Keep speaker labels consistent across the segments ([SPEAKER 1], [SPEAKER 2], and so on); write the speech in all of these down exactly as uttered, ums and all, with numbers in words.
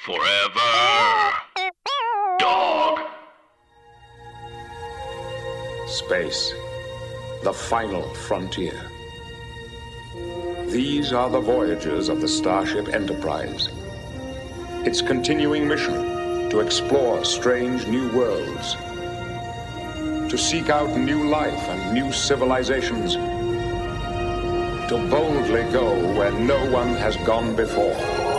[SPEAKER 1] Forever. Dog.
[SPEAKER 2] Space, the final frontier. These are the voyages of the Starship Enterprise. Its continuing mission to explore strange new worlds, to seek out new life and new civilizations, to boldly go where no one has gone before.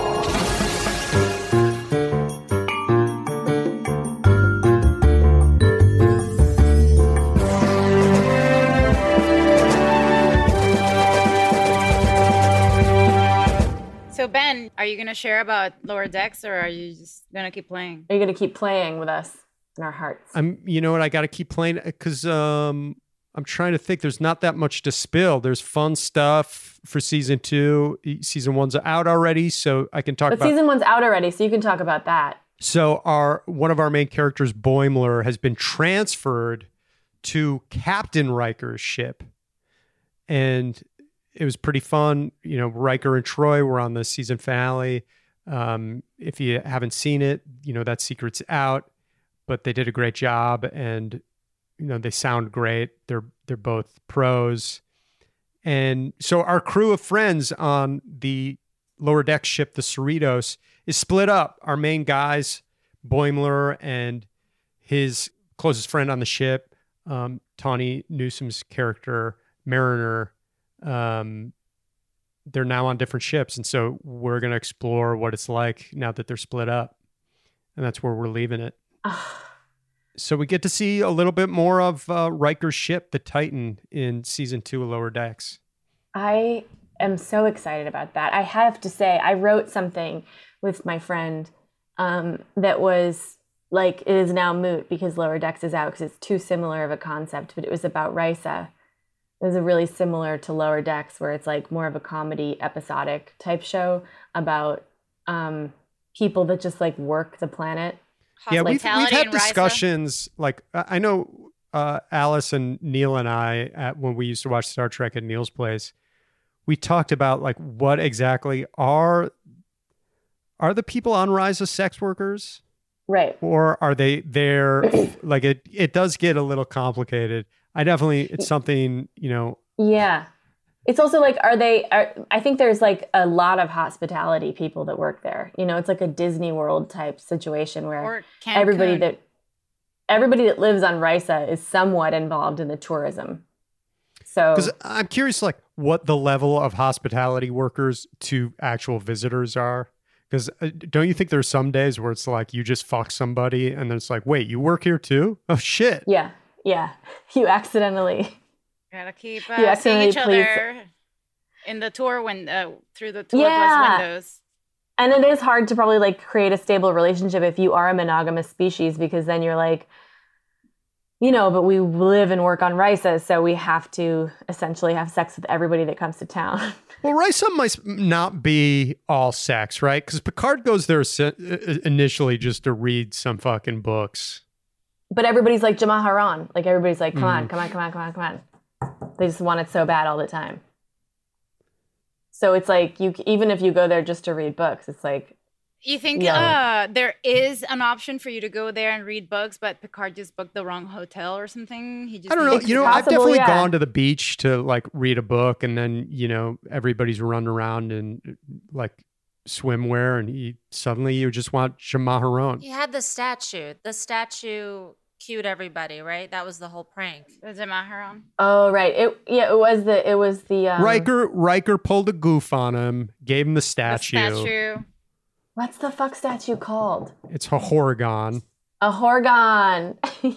[SPEAKER 3] So Ben, are you going to share about Lower Decks, or are you just going to keep playing?
[SPEAKER 4] Are you going to keep playing with us in our hearts?
[SPEAKER 5] I'm, you know what? I got to keep playing because um, I'm trying to think. There's not that much to spill. There's fun stuff for season two. Season one's out already, so I can talk
[SPEAKER 4] but
[SPEAKER 5] about.
[SPEAKER 4] But season one's out already, so you can talk about that.
[SPEAKER 5] So our one of our main characters, Boimler, has been transferred to Captain Riker's ship, and it was pretty fun. You know, Riker and Troy were on the season finale. Um, if you haven't seen it, you know, that secret's out, but they did a great job, and, you know, they sound great. They're, they're both pros. And so our crew of friends on the Lower Deck ship, the Cerritos, is split up. Our main guys, Boimler and his closest friend on the ship, um, Tawny Newsom's character, Mariner, Um, they're now on different ships. And so we're going to explore what it's like now that they're split up. And that's where we're leaving it. So we get to see a little bit more of uh, Riker's ship, the Titan, in season two of Lower Decks.
[SPEAKER 4] I am so excited about that. I have to say, I wrote something with my friend um, that was like, it is now moot because Lower Decks is out because it's too similar of a concept, but it was about Risa. It was a really similar to Lower Decks, where it's like more of a comedy episodic type show about um, people that just like work the planet.
[SPEAKER 5] Yeah, we've, we've had discussions. Like I know uh, Alice and Neil and I, at, when we used to watch Star Trek at Neil's place, we talked about like what exactly are are the people on Risa sex workers,
[SPEAKER 4] right? Or
[SPEAKER 5] are they there? Like it, it does get a little complicated. I definitely, it's something, you know. Yeah.
[SPEAKER 4] It's also like, are they, are, I think there's like a lot of hospitality people that work there. You know, it's like a Disney World type situation where everybody that, everybody that lives on Risa is somewhat involved in the tourism. So.
[SPEAKER 5] Because I'm curious, like, what the level of hospitality workers to actual visitors are. Because uh, don't you think there's some days where it's like, you just fuck somebody and then it's like, wait, you work here too? Oh, shit.
[SPEAKER 4] Yeah. Yeah, you accidentally.
[SPEAKER 3] Gotta keep uh, seeing each other in the tour when uh, through the tour
[SPEAKER 4] yeah.
[SPEAKER 3] bus windows.
[SPEAKER 4] And it is hard to probably like create a stable relationship if you are a monogamous species, because then you're like, you know, but we live and work on Risa, so we have to essentially have sex with everybody that comes to town.
[SPEAKER 5] Well, Risa might not be all sex, right? Because Picard goes there initially just to read some fucking books.
[SPEAKER 4] But everybody's like Jamaharan. Like everybody's like, come
[SPEAKER 5] mm.
[SPEAKER 4] on, come on, come on, come on, come on. They just want it so bad all the time. So it's like, you even if you go there just to read books, it's like.
[SPEAKER 3] You think yeah. uh, there is an option for you to go there and read books, but Picard just booked the wrong hotel or something? He just
[SPEAKER 5] I don't know. You know,
[SPEAKER 4] possible,
[SPEAKER 5] I've definitely
[SPEAKER 4] yeah.
[SPEAKER 5] gone to the beach to like read a book, and then, you know, everybody's running around in like swimwear, and he, suddenly you just want Jamaharan.
[SPEAKER 6] He had the statue. The statue cued everybody, right? That was the whole prank.
[SPEAKER 3] The Jamaharan.
[SPEAKER 4] Oh, right. It yeah, it was the it was the um...
[SPEAKER 5] Riker Riker pulled a goof on him, gave him the statue.
[SPEAKER 3] The statue.
[SPEAKER 4] What's the fuck statue called?
[SPEAKER 5] It's a Horgon.
[SPEAKER 4] A Horgon.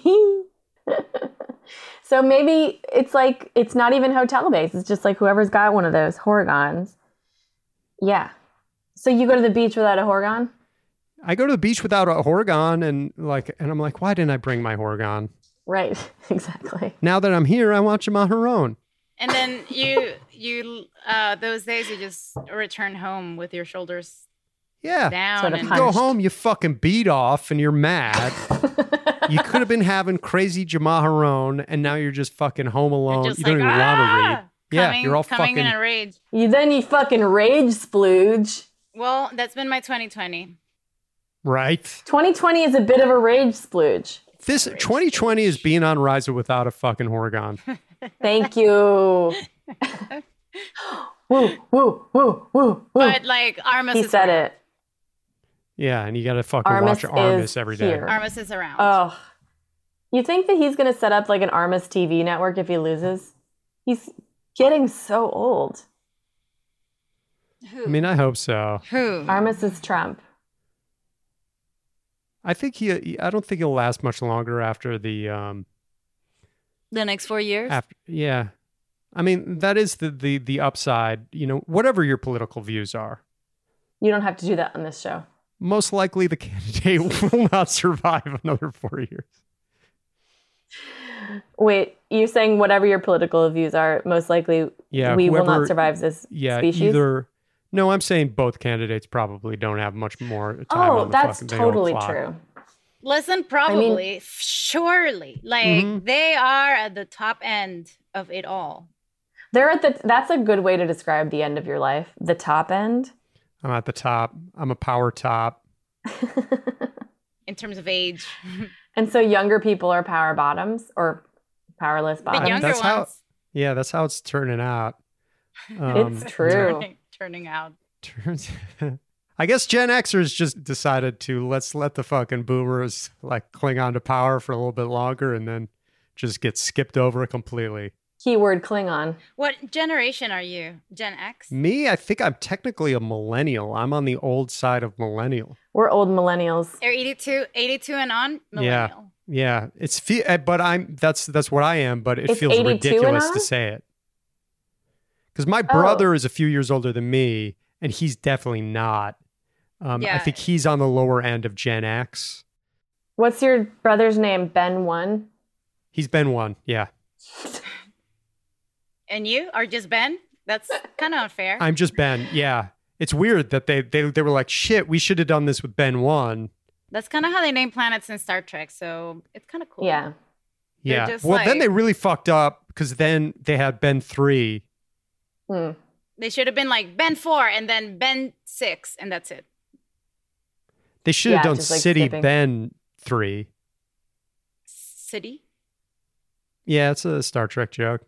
[SPEAKER 4] So maybe it's like it's not even hotel based. It's just like whoever's got one of those Horgons. Yeah. So you go to the beach without a Horgon?
[SPEAKER 5] I go to the beach without a Horgon, and like, and I'm like, why didn't I bring my Horgon?
[SPEAKER 4] Right, exactly.
[SPEAKER 5] Now that I'm here, I want Jamaharan.
[SPEAKER 3] And then you, you, uh, those days you just return home with your shoulders
[SPEAKER 5] yeah.
[SPEAKER 3] down.
[SPEAKER 4] Sort of
[SPEAKER 3] and
[SPEAKER 5] you go home, you fucking beat off, and you're mad. You could have been having crazy Jamaharan, and now you're just fucking home alone. You don't
[SPEAKER 3] like,
[SPEAKER 5] even
[SPEAKER 3] ah!
[SPEAKER 5] want to read.
[SPEAKER 3] Coming,
[SPEAKER 5] yeah, you're all
[SPEAKER 3] coming
[SPEAKER 5] fucking.
[SPEAKER 3] in a rage.
[SPEAKER 4] You then you fucking rage splooge.
[SPEAKER 3] Well, that's been my twenty twenty.
[SPEAKER 5] Right.
[SPEAKER 4] twenty twenty is a bit of a rage splooge.
[SPEAKER 5] This twenty twenty is being on Rise without a fucking Horgon.
[SPEAKER 4] Thank you. woo, woo, woo, woo, woo.
[SPEAKER 3] But like Armus
[SPEAKER 4] He
[SPEAKER 3] is
[SPEAKER 4] said
[SPEAKER 3] around.
[SPEAKER 4] it.
[SPEAKER 5] Yeah, and you got to fucking
[SPEAKER 4] Armus
[SPEAKER 5] watch Armus
[SPEAKER 4] is
[SPEAKER 5] every day.
[SPEAKER 4] here.
[SPEAKER 3] Armus is around.
[SPEAKER 4] Oh. You think that he's going to set up like an Armus T V network if he loses? He's getting so old.
[SPEAKER 3] Who?
[SPEAKER 5] I mean, I hope so.
[SPEAKER 3] Who?
[SPEAKER 4] Armus is Trump.
[SPEAKER 5] I think he. I don't think he'll last much longer after the. Um,
[SPEAKER 3] The next four years?
[SPEAKER 5] after, yeah, I mean that is the the the upside. You know, whatever your political views are,
[SPEAKER 4] You don't have to do that on this show.
[SPEAKER 5] most likely the candidate will not survive another four years.
[SPEAKER 4] Wait, you're saying whatever your political views are, most likely
[SPEAKER 5] Yeah,
[SPEAKER 4] we will
[SPEAKER 5] whoever-
[SPEAKER 4] not survive this
[SPEAKER 5] Yeah,
[SPEAKER 4] species?
[SPEAKER 5] either. No, I'm saying both candidates probably don't have much more time.
[SPEAKER 4] Oh,
[SPEAKER 5] on the
[SPEAKER 4] that's
[SPEAKER 5] fucking, they don't
[SPEAKER 4] totally
[SPEAKER 5] clock.
[SPEAKER 4] true.
[SPEAKER 3] Listen, probably, surely. Like,
[SPEAKER 5] Mhm.
[SPEAKER 3] they are at the top end of it all.
[SPEAKER 4] They're at the that's a good way to describe the end of your life. The top end.
[SPEAKER 5] I'm at the top. I'm a power top.
[SPEAKER 3] In terms of age.
[SPEAKER 4] And so younger people are power bottoms or powerless
[SPEAKER 3] The
[SPEAKER 4] bottoms.
[SPEAKER 3] younger
[SPEAKER 5] that's how-
[SPEAKER 3] ones
[SPEAKER 5] Yeah, that's how it's turning out. Um,
[SPEAKER 4] It's true.
[SPEAKER 3] turning, turning out.
[SPEAKER 5] Turns. I guess Gen Xers just decided to let's let the fucking boomers like cling on to power for a little bit longer and then just get skipped over completely.
[SPEAKER 4] Keyword Klingon.
[SPEAKER 3] What generation are you? Gen X?
[SPEAKER 5] Me, I think I'm technically a millennial. I'm on the old side of millennial.
[SPEAKER 4] We're old millennials.
[SPEAKER 3] They're eighty-two, eighty-two and on? Millennial.
[SPEAKER 5] Yeah, it's fe- uh, but I'm that's that's what I am. But it
[SPEAKER 4] It's
[SPEAKER 5] feels
[SPEAKER 4] eighty-two and
[SPEAKER 5] ridiculous
[SPEAKER 4] on?
[SPEAKER 5] to say it because my
[SPEAKER 4] Oh.
[SPEAKER 5] brother is a few years older than me, and he's definitely not. Um, I
[SPEAKER 3] Yeah.
[SPEAKER 5] think he's on the lower end of Gen X.
[SPEAKER 4] What's your brother's name? Ben One?
[SPEAKER 5] He's been one, yeah.
[SPEAKER 3] And you are just Ben? That's kind of unfair.
[SPEAKER 5] I'm just Ben, yeah. It's weird that they they they were like, shit, we should have done this with Ben one.
[SPEAKER 3] That's kind of how they name planets in Star Trek, so it's kind of cool.
[SPEAKER 4] Yeah.
[SPEAKER 3] They're
[SPEAKER 5] Yeah.
[SPEAKER 3] just
[SPEAKER 5] Well, then
[SPEAKER 3] like-
[SPEAKER 5] they really fucked up because then they had Ben three.
[SPEAKER 4] Hmm.
[SPEAKER 3] They should have been like Ben four and then Ben six, and that's it.
[SPEAKER 5] They should have
[SPEAKER 4] Yeah,
[SPEAKER 5] done
[SPEAKER 4] just, like,
[SPEAKER 5] City
[SPEAKER 4] skipping.
[SPEAKER 5] Ben three.
[SPEAKER 3] City?
[SPEAKER 5] Yeah, it's a Star Trek joke.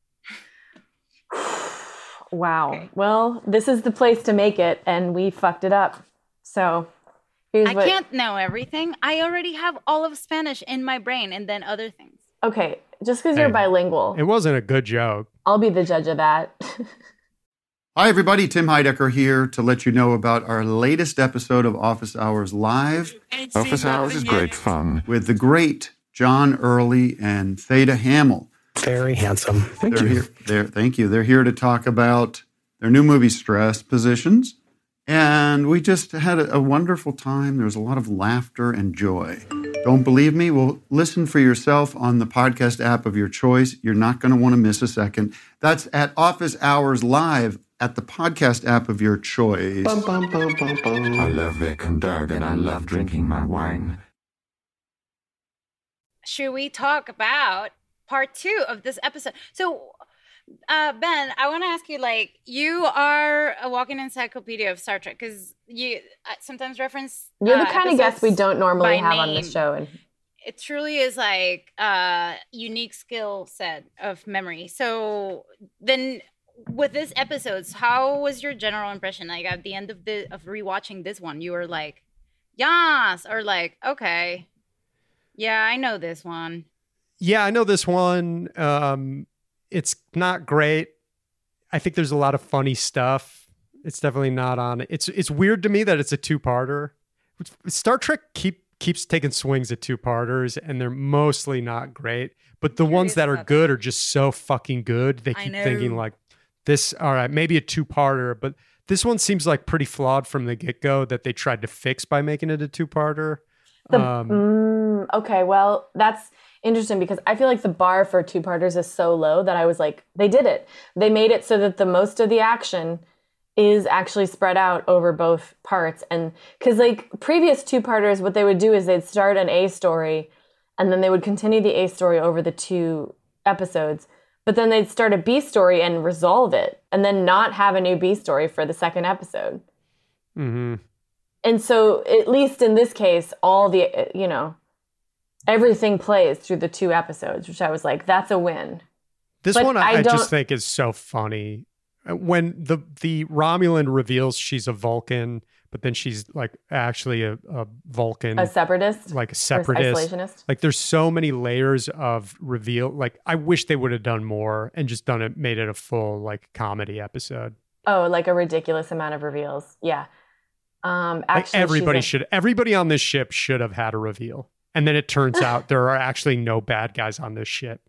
[SPEAKER 4] Wow.
[SPEAKER 3] Okay.
[SPEAKER 4] Well, this is the place to make it, and we fucked it up. So here's
[SPEAKER 3] I
[SPEAKER 4] what.
[SPEAKER 3] can't know everything. I already have all of Spanish in my brain and then other things.
[SPEAKER 4] Okay, just because you're
[SPEAKER 5] Hey,
[SPEAKER 4] bilingual,
[SPEAKER 5] It wasn't a good joke.
[SPEAKER 4] I'll be the judge of that.
[SPEAKER 7] Hi, everybody. Tim Heidecker here to let you know about our latest episode of Office Hours Live
[SPEAKER 1] Office Hours is great fun.
[SPEAKER 7] with the great John Early and Theda Hamill.
[SPEAKER 8] Very handsome. Thank
[SPEAKER 7] They're
[SPEAKER 8] you.
[SPEAKER 7] here. They're, thank you. They're here to talk about their new movie, Stress Positions. And we just had a, a wonderful time. There was a lot of laughter and joy. Don't believe me? Well, listen for yourself on the podcast app of your choice. You're not going to want to miss a second. That's at Office Hours Live at the podcast app of your choice.
[SPEAKER 8] Bum, bum, bum, bum, bum.
[SPEAKER 1] I love Vic and Doug and I love drinking my wine.
[SPEAKER 3] Should we talk about part two of this episode? So, uh, Ben, I want to ask you, like, you are a walking encyclopedia of Star Trek because you uh, sometimes reference.
[SPEAKER 4] You're the
[SPEAKER 3] uh,
[SPEAKER 4] kind of guest we
[SPEAKER 3] episodes
[SPEAKER 4] don't normally
[SPEAKER 3] by
[SPEAKER 4] have on this
[SPEAKER 3] name.
[SPEAKER 4] show. And
[SPEAKER 3] It truly is like a unique skill set of memory. So then, with this episodes, how was your general impression? Like at the end of the of rewatching this one, you were like, "Yes," or like, "Okay, yeah, I know this one."
[SPEAKER 5] Yeah, I know this one. Um, it's not great. I think there's a lot of funny stuff. It's definitely not on. It's it's weird to me that it's a two-parter. Star Trek keep keeps taking swings at two-parters, and they're mostly not great. But the ones
[SPEAKER 3] Curious
[SPEAKER 5] that are
[SPEAKER 3] about
[SPEAKER 5] good are just so fucking good. They
[SPEAKER 3] I
[SPEAKER 5] keep thinking
[SPEAKER 3] know.
[SPEAKER 5] like, this, all right, maybe a two-parter, but this one seems like pretty flawed from the get-go that they tried to fix by making it a two-parter.
[SPEAKER 4] the,
[SPEAKER 5] Um,
[SPEAKER 4] mm, okay, well, that's interesting because I feel like the bar for two-parters is so low that I was like, they did it. They made it so that the most of the action is actually spread out over both parts. And because like previous two-parters, what they would do is they'd start an A story and then they would continue the A story over the two episodes. But then they'd start a B story and resolve it and then not have a new B story for the second episode.
[SPEAKER 5] mhm.
[SPEAKER 4] And so, at least in this case, all the, you know, everything plays through the two episodes, which I was like, that's a win.
[SPEAKER 5] This
[SPEAKER 4] But
[SPEAKER 5] one I,
[SPEAKER 4] I
[SPEAKER 5] I just
[SPEAKER 4] don't-
[SPEAKER 5] think is so funny. When the the Romulan reveals she's a Vulcan, but then she's like actually a, a Vulcan,
[SPEAKER 4] A separatist?
[SPEAKER 5] like a
[SPEAKER 4] Or
[SPEAKER 5] separatist.
[SPEAKER 4] isolationist?
[SPEAKER 5] Like there's so many layers of reveal. Like I wish they would have done more and just done it, made it a full like comedy episode.
[SPEAKER 4] Oh, like a ridiculous amount of reveals. Yeah. Um,
[SPEAKER 5] Like
[SPEAKER 4] actually,
[SPEAKER 5] everybody
[SPEAKER 4] she's a-
[SPEAKER 5] should, everybody on this ship should have had a reveal. And then it turns out there are actually no bad guys on this ship.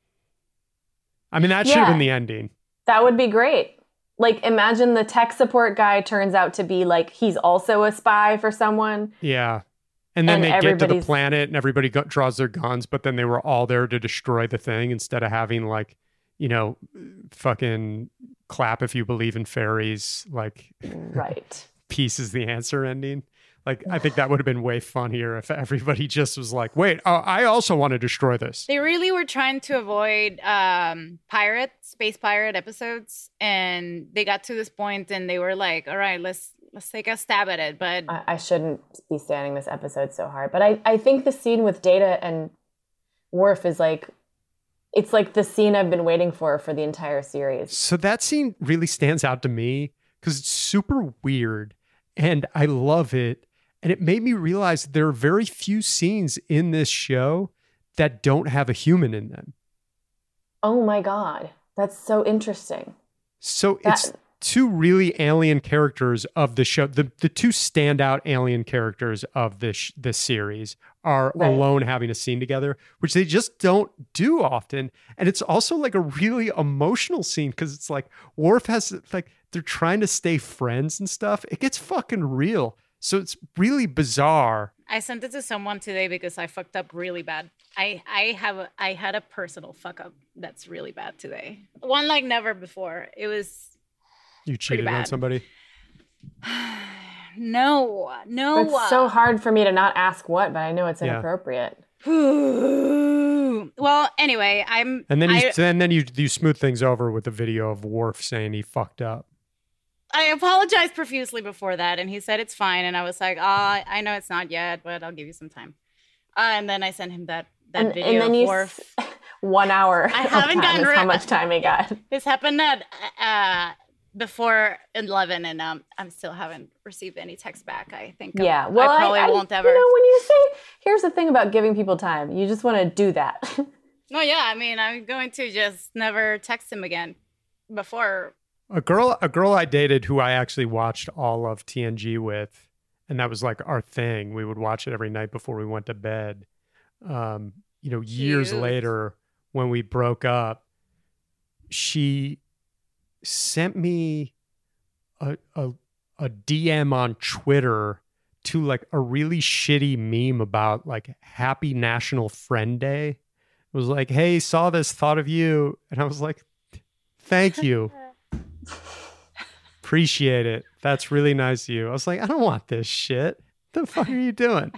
[SPEAKER 5] I mean, that should have
[SPEAKER 4] Yeah.
[SPEAKER 5] been the ending.
[SPEAKER 4] That would be great. Like, imagine the tech support guy turns out to be like, he's also a spy for someone.
[SPEAKER 5] Yeah. And then
[SPEAKER 4] And
[SPEAKER 5] they get to the
[SPEAKER 4] everybody's-
[SPEAKER 5] planet and everybody go- draws their guns, but then they were all there to destroy the thing instead of having like, you know, fucking clap if you believe in fairies, like
[SPEAKER 4] Right.
[SPEAKER 5] peace is the answer ending. Like, I think that would have been way funnier if everybody just was like, wait, uh, I also want to destroy this.
[SPEAKER 3] They really were trying to avoid um, pirate, space pirate episodes, and they got to this point, and they were like, "All right, let's let's take a stab at it." But
[SPEAKER 4] I, I shouldn't be standing this episode so hard. But I, I think the scene with Data and Worf is like, it's like the scene I've been waiting for for the entire series.
[SPEAKER 5] So that scene really stands out to me because it's super weird and I love it. And it made me realize there are very few scenes in this show that don't have a human in them.
[SPEAKER 4] Oh my God. That's so interesting.
[SPEAKER 5] So
[SPEAKER 4] That-
[SPEAKER 5] it's two really alien characters of the show. The the two standout alien characters of this this series are
[SPEAKER 4] Right.
[SPEAKER 5] alone having a scene together, which they just don't do often. And it's also like a really emotional scene because it's like Worf has like they're trying to stay friends and stuff. It gets fucking real. So it's really bizarre.
[SPEAKER 3] I sent it to someone today because I fucked up really bad. I I have a, I had a personal fuck up that's really bad today. One like never before. It was
[SPEAKER 5] You cheated on
[SPEAKER 3] bad.
[SPEAKER 5] somebody.
[SPEAKER 3] no, no.
[SPEAKER 4] It's so hard for me to not ask what, but I know it's
[SPEAKER 5] Yeah.
[SPEAKER 4] inappropriate.
[SPEAKER 3] Well, anyway, I'm
[SPEAKER 5] And then you
[SPEAKER 3] I,
[SPEAKER 5] and then you you smooth things over with a video of Worf saying he fucked up.
[SPEAKER 3] I apologized profusely before that, and he said it's fine, and I was like, "Ah, I know it's not yet, but I'll give you some time." Uh, and then I sent him that that
[SPEAKER 4] And,
[SPEAKER 3] video
[SPEAKER 4] and then
[SPEAKER 3] of
[SPEAKER 4] you,
[SPEAKER 3] Worf.
[SPEAKER 4] s- one hour.
[SPEAKER 3] I
[SPEAKER 4] of
[SPEAKER 3] haven't
[SPEAKER 4] that
[SPEAKER 3] gotten
[SPEAKER 4] is
[SPEAKER 3] rid-
[SPEAKER 4] how much time he got.
[SPEAKER 3] This happened at uh, before eleven, and um, I still haven't received any text back. I think um,
[SPEAKER 4] Yeah, well,
[SPEAKER 3] I probably
[SPEAKER 4] I,
[SPEAKER 3] won't ever.
[SPEAKER 4] You know, when you say, here's the thing about giving people time, you just want to do that.
[SPEAKER 3] No, yeah, I mean, I'm going to just never text him again. Before,
[SPEAKER 5] A girl, a girl I dated who I actually watched all of T N G with, and that was like our thing. We would watch it every night before we went to bed. Um, you know, years
[SPEAKER 3] Cute.
[SPEAKER 5] later, when we broke up, she sent me a, a a D M on Twitter to like a really shitty meme about like Happy National Friend Day. It was like, hey, saw this, thought of you. And I was like, thank you. Appreciate it. That's really nice of you. I was like, I don't want this shit. The fuck are you doing?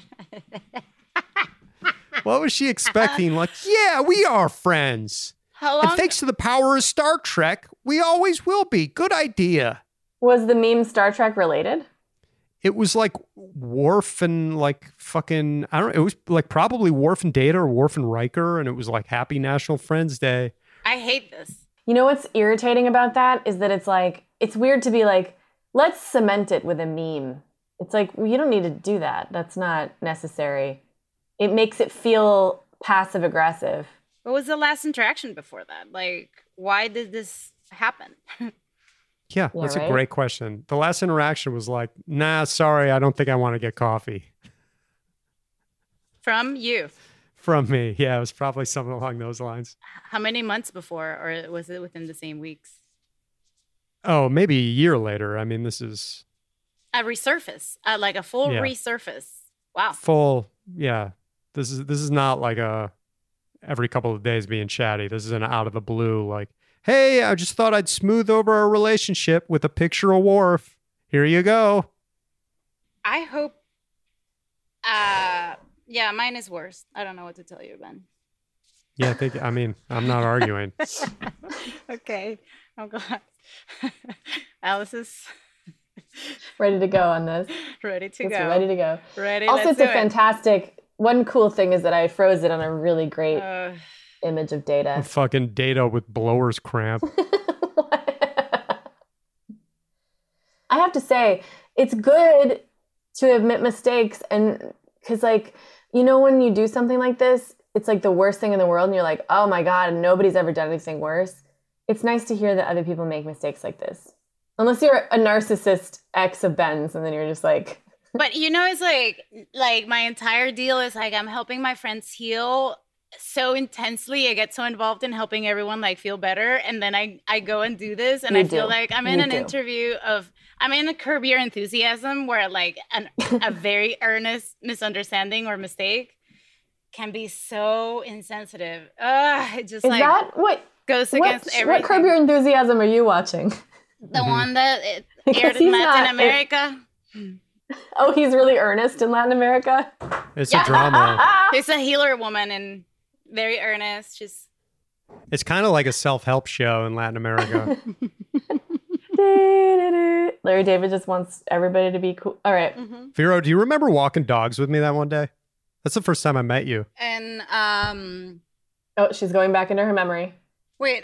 [SPEAKER 5] What was she expecting? Like, yeah, we are friends.
[SPEAKER 3] how
[SPEAKER 5] And
[SPEAKER 3] long?
[SPEAKER 5] thanks to the power of Star Trek, we always will be. Good idea.
[SPEAKER 4] Was the meme Star Trek related?
[SPEAKER 5] It was like Worf and like fucking, I don't know. It was like probably Worf and Data or Worf and Riker. And it was like Happy National Friends Day.
[SPEAKER 3] I hate this.
[SPEAKER 4] You know what's irritating about that is that it's like, it's weird to be like, let's cement it with a meme. It's like, well, you don't need to do that. That's not necessary. It makes it feel passive aggressive.
[SPEAKER 3] What was the last interaction before that? Like, why did this happen?
[SPEAKER 5] Yeah,
[SPEAKER 4] Yeah,
[SPEAKER 5] that's
[SPEAKER 4] right?
[SPEAKER 5] a great question. The last interaction was like, nah, sorry, I don't think I want to get coffee.
[SPEAKER 3] From you.
[SPEAKER 5] From me. Yeah, it was probably something along those lines.
[SPEAKER 3] How many months before, or was it within the same weeks?
[SPEAKER 5] Oh, maybe a year later. I mean, this is
[SPEAKER 3] A resurface, uh, like a full
[SPEAKER 5] Yeah.
[SPEAKER 3] resurface. Wow.
[SPEAKER 5] full. Yeah, this is this is not like a every couple of days being chatty. This is an out of the blue. Like, hey, I just thought I'd smooth over our relationship with a picture of Worf. Here you go.
[SPEAKER 3] I hope. Uh, yeah, mine is worse. I don't know what to tell you, Ben.
[SPEAKER 5] Yeah, I think. I mean, I'm not arguing.
[SPEAKER 3] Okay, I'm glad. Alice's.
[SPEAKER 4] Ready to go on this.
[SPEAKER 3] Ready to
[SPEAKER 4] Just
[SPEAKER 3] go.
[SPEAKER 4] ready to go.
[SPEAKER 3] Ready.
[SPEAKER 4] Also,
[SPEAKER 3] let's
[SPEAKER 4] it's a
[SPEAKER 3] do it.
[SPEAKER 4] fantastic. One cool thing is that I froze it on a really great
[SPEAKER 3] Uh,
[SPEAKER 4] image of Data.
[SPEAKER 5] Fucking Data with blower's cramp.
[SPEAKER 4] I have to say, it's good to admit mistakes, and because, like, you know, when you do something like this, it's like the worst thing in the world, and you're like, oh my God, nobody's ever done anything worse. It's nice to hear that other people make mistakes like this. Unless you're a narcissist ex of Ben's, and then you're just like...
[SPEAKER 3] But, you know, it's like, like my entire deal is like I'm helping my friends heal so intensely. I get so involved in helping everyone like feel better, and then I, I go and do this, and
[SPEAKER 4] You
[SPEAKER 3] I feel
[SPEAKER 4] do.
[SPEAKER 3] like I'm in
[SPEAKER 4] You
[SPEAKER 3] an
[SPEAKER 4] do.
[SPEAKER 3] interview of... I'm in a Curb Your Enthusiasm where like an, a very earnest misunderstanding or mistake can be so insensitive. Ugh, it just
[SPEAKER 4] Is
[SPEAKER 3] like
[SPEAKER 4] that what...
[SPEAKER 3] goes
[SPEAKER 4] What,
[SPEAKER 3] against everything.
[SPEAKER 4] what Curb Your Enthusiasm are you watching?
[SPEAKER 3] The one that it
[SPEAKER 4] Because
[SPEAKER 3] aired
[SPEAKER 4] he's
[SPEAKER 3] in Latin
[SPEAKER 4] not-
[SPEAKER 3] America.
[SPEAKER 4] Oh, he's really earnest in Latin America?
[SPEAKER 5] It's a drama.
[SPEAKER 3] It's a healer woman and very earnest. Just
[SPEAKER 5] It's kind of like a self-help show in Latin America.
[SPEAKER 4] Larry David just wants everybody to be cool. All right.
[SPEAKER 5] Vero, do you remember walking dogs with me that one day? That's the first time I met you.
[SPEAKER 3] and um
[SPEAKER 4] Oh, she's going back into her memory.
[SPEAKER 3] wait.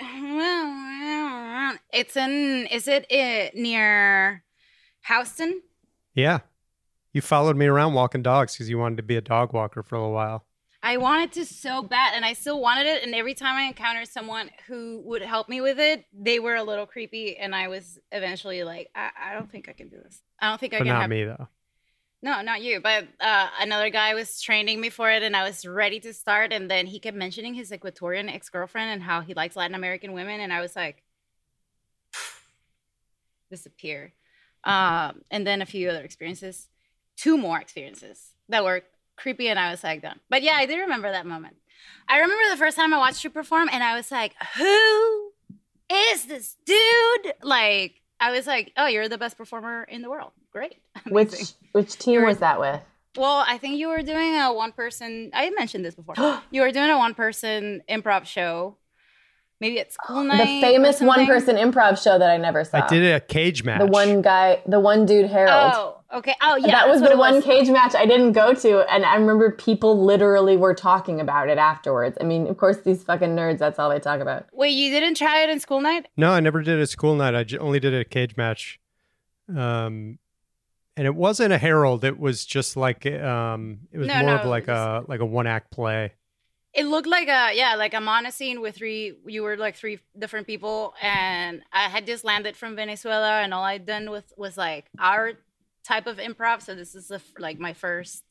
[SPEAKER 3] It's in is it uh, near Houston?
[SPEAKER 5] Yeah. You followed me around walking dogs because you wanted to be a dog walker for a little while.
[SPEAKER 3] I wanted to so bad, and I still wanted it. And every time I encountered someone who would help me with it, they were a little creepy, and I was eventually like, I, I don't think I can do this. I don't think I
[SPEAKER 5] But
[SPEAKER 3] can
[SPEAKER 5] not
[SPEAKER 3] have
[SPEAKER 5] me, though.
[SPEAKER 3] No, not you, but uh, another guy was training me for it, and I was ready to start. And then he kept mentioning his Ecuadorian ex-girlfriend and how he likes Latin American women, and I was like, disappear. Um, and then a few other experiences, two more experiences that were creepy, and I was like, done. But yeah, I do remember that moment. I remember the first time I watched you perform, and I was like, who is this dude? Like, I was like, oh, you're the best performer in the world. Great.
[SPEAKER 4] Which
[SPEAKER 3] Amazing.
[SPEAKER 4] which team was that with?
[SPEAKER 3] Well, I think you were doing a one person, I mentioned this before. You were doing a one person improv show, maybe at school night.
[SPEAKER 4] The famous
[SPEAKER 3] or
[SPEAKER 4] one
[SPEAKER 3] something.
[SPEAKER 4] person improv show that I never saw.
[SPEAKER 5] I did it at Cage Match.
[SPEAKER 4] The one guy, the one dude, Harold.
[SPEAKER 3] Oh, okay. Oh, yeah.
[SPEAKER 4] that was
[SPEAKER 3] that's
[SPEAKER 4] the
[SPEAKER 3] what it
[SPEAKER 4] one cage match I didn't go to, and I remember people literally were talking about it afterwards. I mean, of course, these fucking nerds, that's all they talk about.
[SPEAKER 3] Wait, you didn't try it in school night?
[SPEAKER 5] No, I never did it at school night. I j- only did it at Cage Match. Um, and it wasn't a Herald. It was just like um, it was
[SPEAKER 3] No,
[SPEAKER 5] more
[SPEAKER 3] no,
[SPEAKER 5] of like
[SPEAKER 3] it was-
[SPEAKER 5] a like a one act play.
[SPEAKER 3] It looked like a, yeah, like a monoscene with three, you were like three different people. And I had just landed from Venezuela, and all I'd done with was like our type of improv. So this is the, f- like my first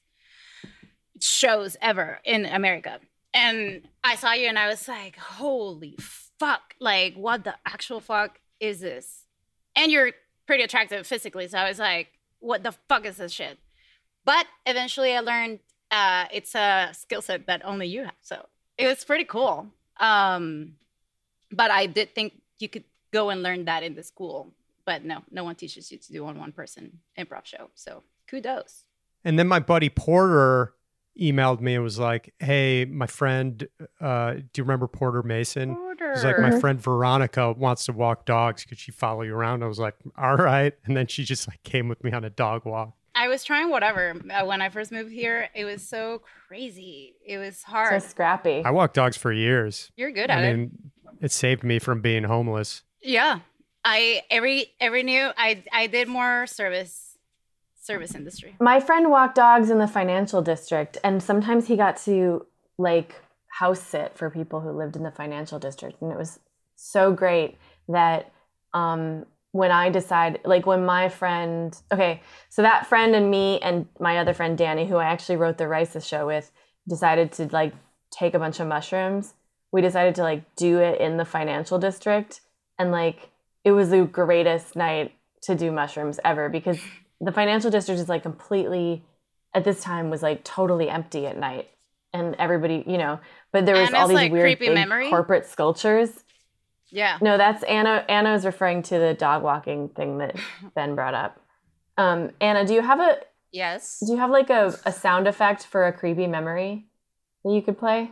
[SPEAKER 3] shows ever in America. And I saw you and I was like, holy fuck. Like, what the actual fuck is this? And you're pretty attractive physically. So I was like, what the fuck is this shit? But eventually I learned uh, it's a skill set that only you have. So it was pretty cool. Um, but I did think you could go and learn that in the school. But no, no one teaches you to do one one person improv show. So kudos.
[SPEAKER 5] And then my buddy Porter emailed me and was like, "Hey, my friend, uh, do you remember Porter Mason?"
[SPEAKER 3] Porter.
[SPEAKER 5] He's like, "My friend Veronica wants to walk dogs. Could she follow you around?" I was like, "All right." And then she just like came with me on a dog walk.
[SPEAKER 3] I was trying whatever. Uh, when I first moved here, it was so crazy. It was
[SPEAKER 4] So
[SPEAKER 3] hard.
[SPEAKER 4] scrappy.
[SPEAKER 5] I walked dogs for years.
[SPEAKER 3] You're good at
[SPEAKER 5] I
[SPEAKER 3] it.
[SPEAKER 5] mean, it saved me from being homeless.
[SPEAKER 3] Yeah. I every every new I I did more service service industry.
[SPEAKER 4] My friend walked dogs in the financial district, and sometimes he got to like house sit for people who lived in the financial district, and it was so great that um, when I decided, like when my friend, okay, so that friend and me and my other friend Danny, who I actually wrote the Rices show with, decided to like take a bunch of mushrooms. We decided to like do it in the financial district, and like it was the greatest night to do mushrooms ever, because the financial district is like completely, at this time, was like totally empty at night, and everybody, you know, but there was
[SPEAKER 3] And
[SPEAKER 4] all
[SPEAKER 3] it's,
[SPEAKER 4] these
[SPEAKER 3] like,
[SPEAKER 4] weird
[SPEAKER 3] creepy
[SPEAKER 4] big
[SPEAKER 3] memory?
[SPEAKER 4] corporate sculptures.
[SPEAKER 3] Yeah.
[SPEAKER 4] No, that's Anna. Anna is referring to the dog walking thing that Ben brought up. Um, Anna, do you have a
[SPEAKER 6] Yes.
[SPEAKER 4] do you have like a, a sound effect for a creepy memory that you could play?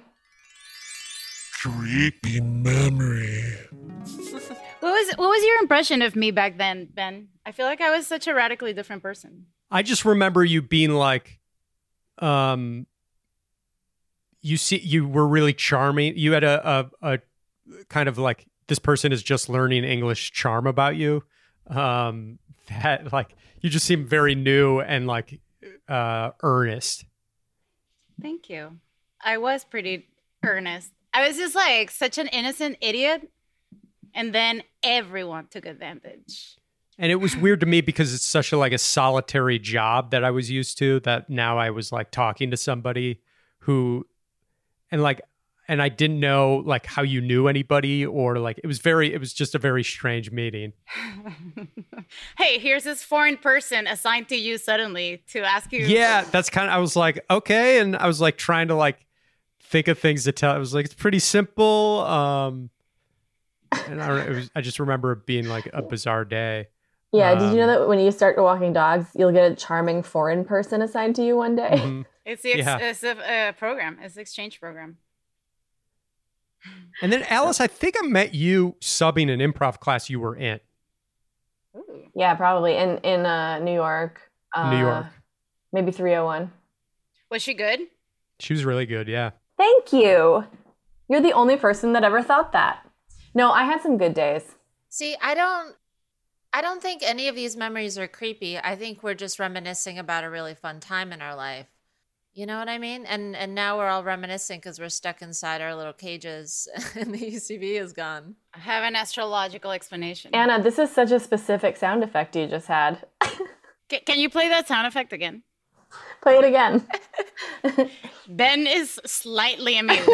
[SPEAKER 1] Creepy memory.
[SPEAKER 3] What was what was your impression of me back then, Ben? I feel like I was such a radically different person.
[SPEAKER 5] I just remember you being like, um, you see, you were really charming. You had a, a, a kind of like, this person is just learning English charm about you. Um, that like, you just seem very new and like, uh, earnest.
[SPEAKER 3] Thank you. I was pretty earnest. I was just like such an innocent idiot. And then everyone took advantage.
[SPEAKER 5] And it was weird to me because it's such a like a solitary job that I was used to, that now I was like talking to somebody who, and like, and I didn't know like how you knew anybody, or like, it was very, it was just a very strange meeting.
[SPEAKER 3] Hey, here's this foreign person assigned to you suddenly to ask you.
[SPEAKER 5] Yeah, that's kind of, I was like, okay. And I was like trying to like think of things to tell. I was like, it's pretty simple. Um, and I, don't know, it was, I just remember it being like a bizarre day.
[SPEAKER 4] Yeah,
[SPEAKER 5] Um,
[SPEAKER 4] did you know that when you start walking dogs, you'll get a charming foreign person assigned to you one day?
[SPEAKER 5] Mhm.
[SPEAKER 3] It's the ex-
[SPEAKER 5] Yeah.
[SPEAKER 3] it's a uh, program. It's the exchange program.
[SPEAKER 5] And then Alice, I think I met you subbing an improv class you were in.
[SPEAKER 3] Ooh.
[SPEAKER 4] Yeah, probably in in uh, New York. Uh,
[SPEAKER 5] New York.
[SPEAKER 4] maybe three oh one.
[SPEAKER 3] Was she good?
[SPEAKER 5] She was really good, yeah.
[SPEAKER 4] Thank you. You're the only person that ever thought that. No, I had some good days.
[SPEAKER 6] See, I don't I don't think any of these memories are creepy. I think we're just reminiscing about a really fun time in our life. You know what I mean? And and now we're all reminiscing because we're stuck inside our little cages and the U C B is gone.
[SPEAKER 3] I have an astrological explanation.
[SPEAKER 4] Anna, this is such a specific sound effect you just had.
[SPEAKER 3] C- can you play that sound effect again?
[SPEAKER 4] Play it again.
[SPEAKER 3] Ben is slightly amused.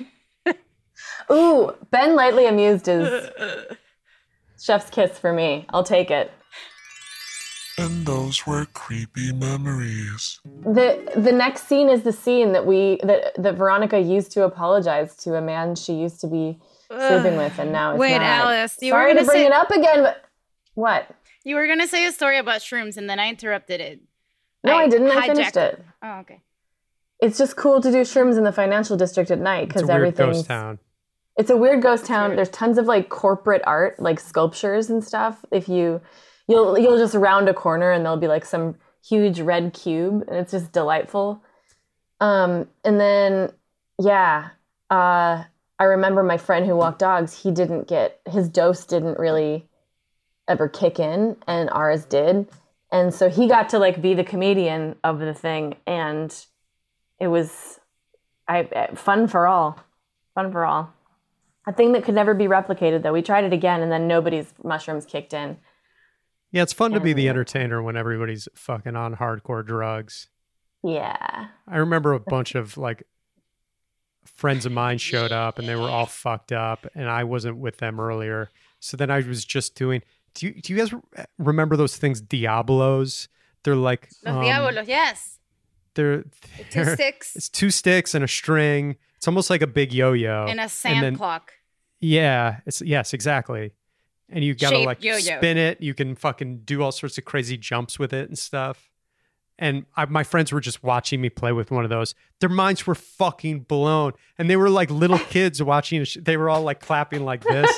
[SPEAKER 4] Ooh, Ben lightly amused is chef's kiss for me. I'll take it.
[SPEAKER 1] And those were creepy memories.
[SPEAKER 4] The the next scene is the scene that we that, that Veronica used to apologize to a man she used to be sleeping with, and now is
[SPEAKER 3] Wait,
[SPEAKER 4] not.
[SPEAKER 3] Alice, you were
[SPEAKER 4] Sorry to
[SPEAKER 3] gonna
[SPEAKER 4] bring
[SPEAKER 3] say-
[SPEAKER 4] it up again, but what?
[SPEAKER 3] You were going to say a story about shrooms and then I interrupted it.
[SPEAKER 4] No, I, didn't. I finished
[SPEAKER 3] hijacked
[SPEAKER 4] it.
[SPEAKER 3] Oh, okay.
[SPEAKER 4] It's just cool to do shrooms in the financial district at night
[SPEAKER 5] It's a
[SPEAKER 4] because
[SPEAKER 5] weird
[SPEAKER 4] everything's.
[SPEAKER 5] ghost town.
[SPEAKER 4] It's a weird ghost town.
[SPEAKER 3] weird.
[SPEAKER 4] There's tons of like corporate art, like sculptures and stuff. If you, you'll you'll just round a corner and there'll be like some huge red cube, and it's just delightful. Um, and then yeah, uh, I remember my friend who walked dogs. He didn't get his dose didn't really ever kick in, and ours did, and so he got to like be the comedian of the thing, and it was I fun for all, fun for all. A thing that could never be replicated, though. We tried it again, and then nobody's mushrooms kicked in.
[SPEAKER 5] Yeah, it's fun to be the
[SPEAKER 4] Yeah.
[SPEAKER 5] entertainer when everybody's fucking on hardcore drugs.
[SPEAKER 4] Yeah.
[SPEAKER 5] I remember a bunch of like friends of mine showed up and they were all fucked up, and I wasn't with them earlier. So then I was just doing. Do you do you guys re- remember those things, Diablos? They're like
[SPEAKER 3] Los
[SPEAKER 5] um,
[SPEAKER 3] Diabolos, yes.
[SPEAKER 5] They're,
[SPEAKER 3] The two
[SPEAKER 5] they're-
[SPEAKER 3] sticks
[SPEAKER 5] It's two sticks and a string. It's almost like a big yo-yo.
[SPEAKER 3] and a sand
[SPEAKER 5] then-
[SPEAKER 3] clock.
[SPEAKER 5] Yeah, it's yes, exactly. And you gotta
[SPEAKER 3] Shaped
[SPEAKER 5] like
[SPEAKER 3] yo-yo.
[SPEAKER 5] spin it. You can fucking do all sorts of crazy jumps with it and stuff. And I, my friends were just watching me play with one of those. Their minds were fucking blown, and they were like little kids watching. Sh- they were all like clapping like this.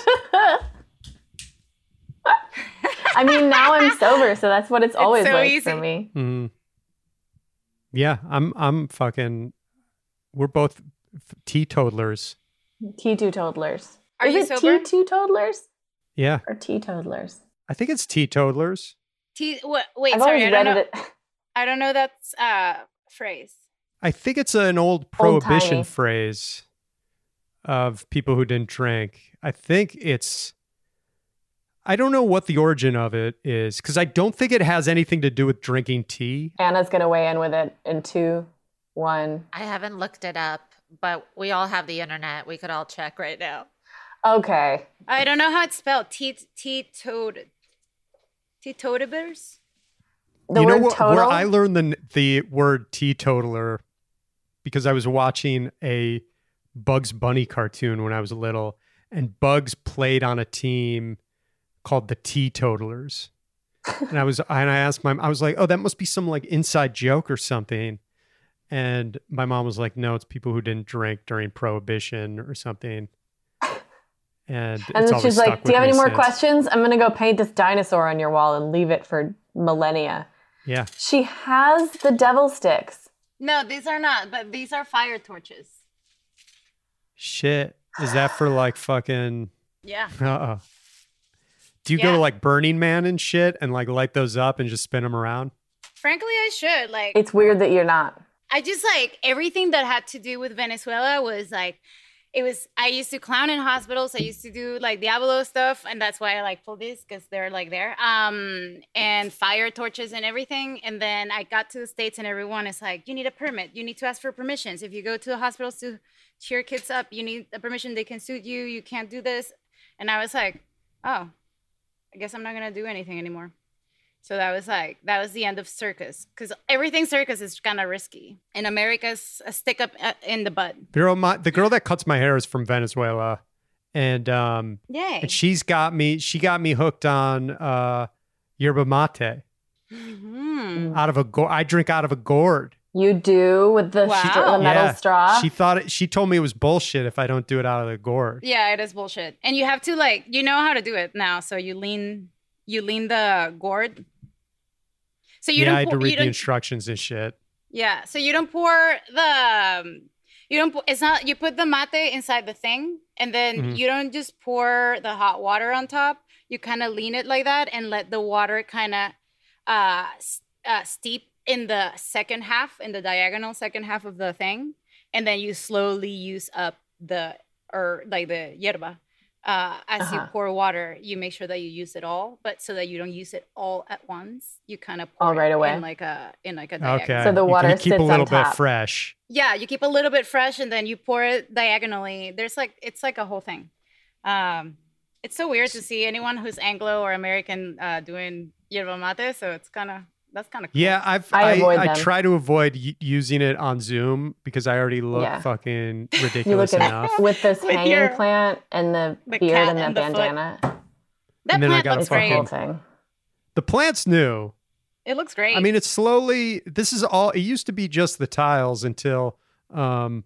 [SPEAKER 4] I mean, now I'm sober, so that's what it's always
[SPEAKER 3] so
[SPEAKER 4] like
[SPEAKER 3] easy.
[SPEAKER 4] for me.
[SPEAKER 5] Mhm. Yeah, I'm. I'm fucking. We're both f- teetotalers.
[SPEAKER 4] T two toddlers.
[SPEAKER 3] Are
[SPEAKER 4] Is
[SPEAKER 3] you
[SPEAKER 4] it
[SPEAKER 3] sober?
[SPEAKER 4] T two toddlers
[SPEAKER 5] Yeah,
[SPEAKER 4] or teetotalers?
[SPEAKER 5] I think it's teetotalers.
[SPEAKER 3] T- what, wait,
[SPEAKER 4] I've
[SPEAKER 3] sorry,
[SPEAKER 4] always
[SPEAKER 3] I don't
[SPEAKER 4] read
[SPEAKER 3] know.
[SPEAKER 4] it.
[SPEAKER 3] I don't know that uh, phrase.
[SPEAKER 5] I think it's an old prohibition
[SPEAKER 4] Old-timey.
[SPEAKER 5] phrase of people who didn't drink. I think it's. I don't know what the origin of it is because I don't think it has anything to do with drinking tea.
[SPEAKER 4] Anna's gonna weigh in with it in two, one.
[SPEAKER 6] I haven't looked it up, but we all have the internet. We could all check right now.
[SPEAKER 4] Okay.
[SPEAKER 3] I don't know how it's spelled. T T toad. Teetotabers?
[SPEAKER 4] The
[SPEAKER 5] you know
[SPEAKER 4] word
[SPEAKER 5] what,
[SPEAKER 4] total.
[SPEAKER 5] where I learned the the word teetotaler because I was watching a Bugs Bunny cartoon when I was little, and Bugs played on a team called the Teetotalers. And I was and I asked my I was like, "Oh, that must be some like inside joke or something." And my mom was like, "No, it's people who didn't drink during Prohibition or something." And,
[SPEAKER 4] And
[SPEAKER 5] it's
[SPEAKER 4] then
[SPEAKER 5] always
[SPEAKER 4] she's
[SPEAKER 5] stuck
[SPEAKER 4] like, do
[SPEAKER 5] with
[SPEAKER 4] you have
[SPEAKER 5] me
[SPEAKER 4] any more
[SPEAKER 5] since.
[SPEAKER 4] questions? I'm going to go paint this dinosaur on your wall and leave it for millennia.
[SPEAKER 5] Yeah.
[SPEAKER 4] She has the devil sticks.
[SPEAKER 3] No, these are not, but these are fire torches.
[SPEAKER 5] Shit. Is that for like fucking...
[SPEAKER 3] Yeah.
[SPEAKER 5] Uh-oh. Do you
[SPEAKER 3] Yeah.
[SPEAKER 5] go to like Burning Man and shit and like light those up and just spin them around?
[SPEAKER 3] Frankly, I should. Like,
[SPEAKER 4] It's weird that you're not.
[SPEAKER 3] I just like everything that had to do with Venezuela was like, it was, I used to clown in hospitals. I used to do like Diablo stuff. And that's why I like pull these because they're like there. Um, and fire torches and everything. And then I got to the States and everyone is like, you need a permit. You need to ask for permissions. If you go to the hospitals to cheer kids up, you need a permission. They can suit you. You can't do this. And I was like, oh, I guess I'm not going to do anything anymore. So that was like, that was the end of circus. Because everything circus is kind of risky. And America's a stick up uh, in the butt.
[SPEAKER 5] Girl, my, the girl that cuts my hair is from Venezuela. And um
[SPEAKER 3] Yay.
[SPEAKER 5] and she's got me, she got me hooked on uh yerba mate
[SPEAKER 3] Mhm.
[SPEAKER 5] out of a go- I drink out of a gourd.
[SPEAKER 4] You do with the,
[SPEAKER 3] Wow.
[SPEAKER 4] str- the metal
[SPEAKER 5] Yeah.
[SPEAKER 4] straw.
[SPEAKER 5] She thought it, she told me it was bullshit if I don't do it out of the gourd.
[SPEAKER 3] Yeah, it is bullshit. And you have to like, you know how to do it now. So you lean, you lean the gourd. So you
[SPEAKER 5] yeah,
[SPEAKER 3] don't,
[SPEAKER 5] I had to
[SPEAKER 3] pour, you
[SPEAKER 5] read the
[SPEAKER 3] don't
[SPEAKER 5] instructions and shit.
[SPEAKER 3] yeah. So you don't pour the, um, you don't, pour, it's not, you put the mate inside the thing and then
[SPEAKER 5] Mhm.
[SPEAKER 3] you don't just pour the hot water on top. You kind of lean it like that and let the water kind of uh, s- uh, steep in the second half, in the diagonal second half of the thing. And then you slowly use up the, or like the yerba. Uh, as you
[SPEAKER 4] Uh-huh.
[SPEAKER 3] pour water, you make sure that you use it all, but so that you don't use it all at once, you kind of pour
[SPEAKER 4] All right
[SPEAKER 3] it
[SPEAKER 4] away.
[SPEAKER 3] in like a in like a diagonal.
[SPEAKER 5] Okay.
[SPEAKER 4] So the
[SPEAKER 5] You-
[SPEAKER 4] water
[SPEAKER 5] you keep
[SPEAKER 4] sits
[SPEAKER 5] a
[SPEAKER 4] on
[SPEAKER 5] little bit
[SPEAKER 4] top.
[SPEAKER 5] fresh.
[SPEAKER 3] Yeah, you keep a little bit fresh and then you pour it diagonally. There's like it's like a whole thing. Um, it's so weird to see anyone who's Anglo or American uh, doing yerba mate. So it's kind of that's kind of cool.
[SPEAKER 5] Yeah, I've
[SPEAKER 4] I
[SPEAKER 5] I,
[SPEAKER 4] avoid
[SPEAKER 5] I,
[SPEAKER 4] them.
[SPEAKER 5] try to avoid y- using it on Zoom because I already look
[SPEAKER 4] Yeah.
[SPEAKER 5] fucking
[SPEAKER 4] You
[SPEAKER 5] ridiculous
[SPEAKER 4] look
[SPEAKER 5] enough.
[SPEAKER 4] at with this
[SPEAKER 3] With
[SPEAKER 4] hanging
[SPEAKER 3] your-
[SPEAKER 4] plant and the,
[SPEAKER 3] the
[SPEAKER 4] beard
[SPEAKER 3] cat
[SPEAKER 4] and the
[SPEAKER 3] and the foot.
[SPEAKER 4] bandana.
[SPEAKER 3] That
[SPEAKER 5] And then I
[SPEAKER 3] plant
[SPEAKER 5] got a
[SPEAKER 3] looks
[SPEAKER 4] It's a
[SPEAKER 3] great.
[SPEAKER 4] whole thing.
[SPEAKER 5] The plant's new.
[SPEAKER 3] It looks great.
[SPEAKER 5] I mean, it's slowly. This is all. It used to be just the tiles until um,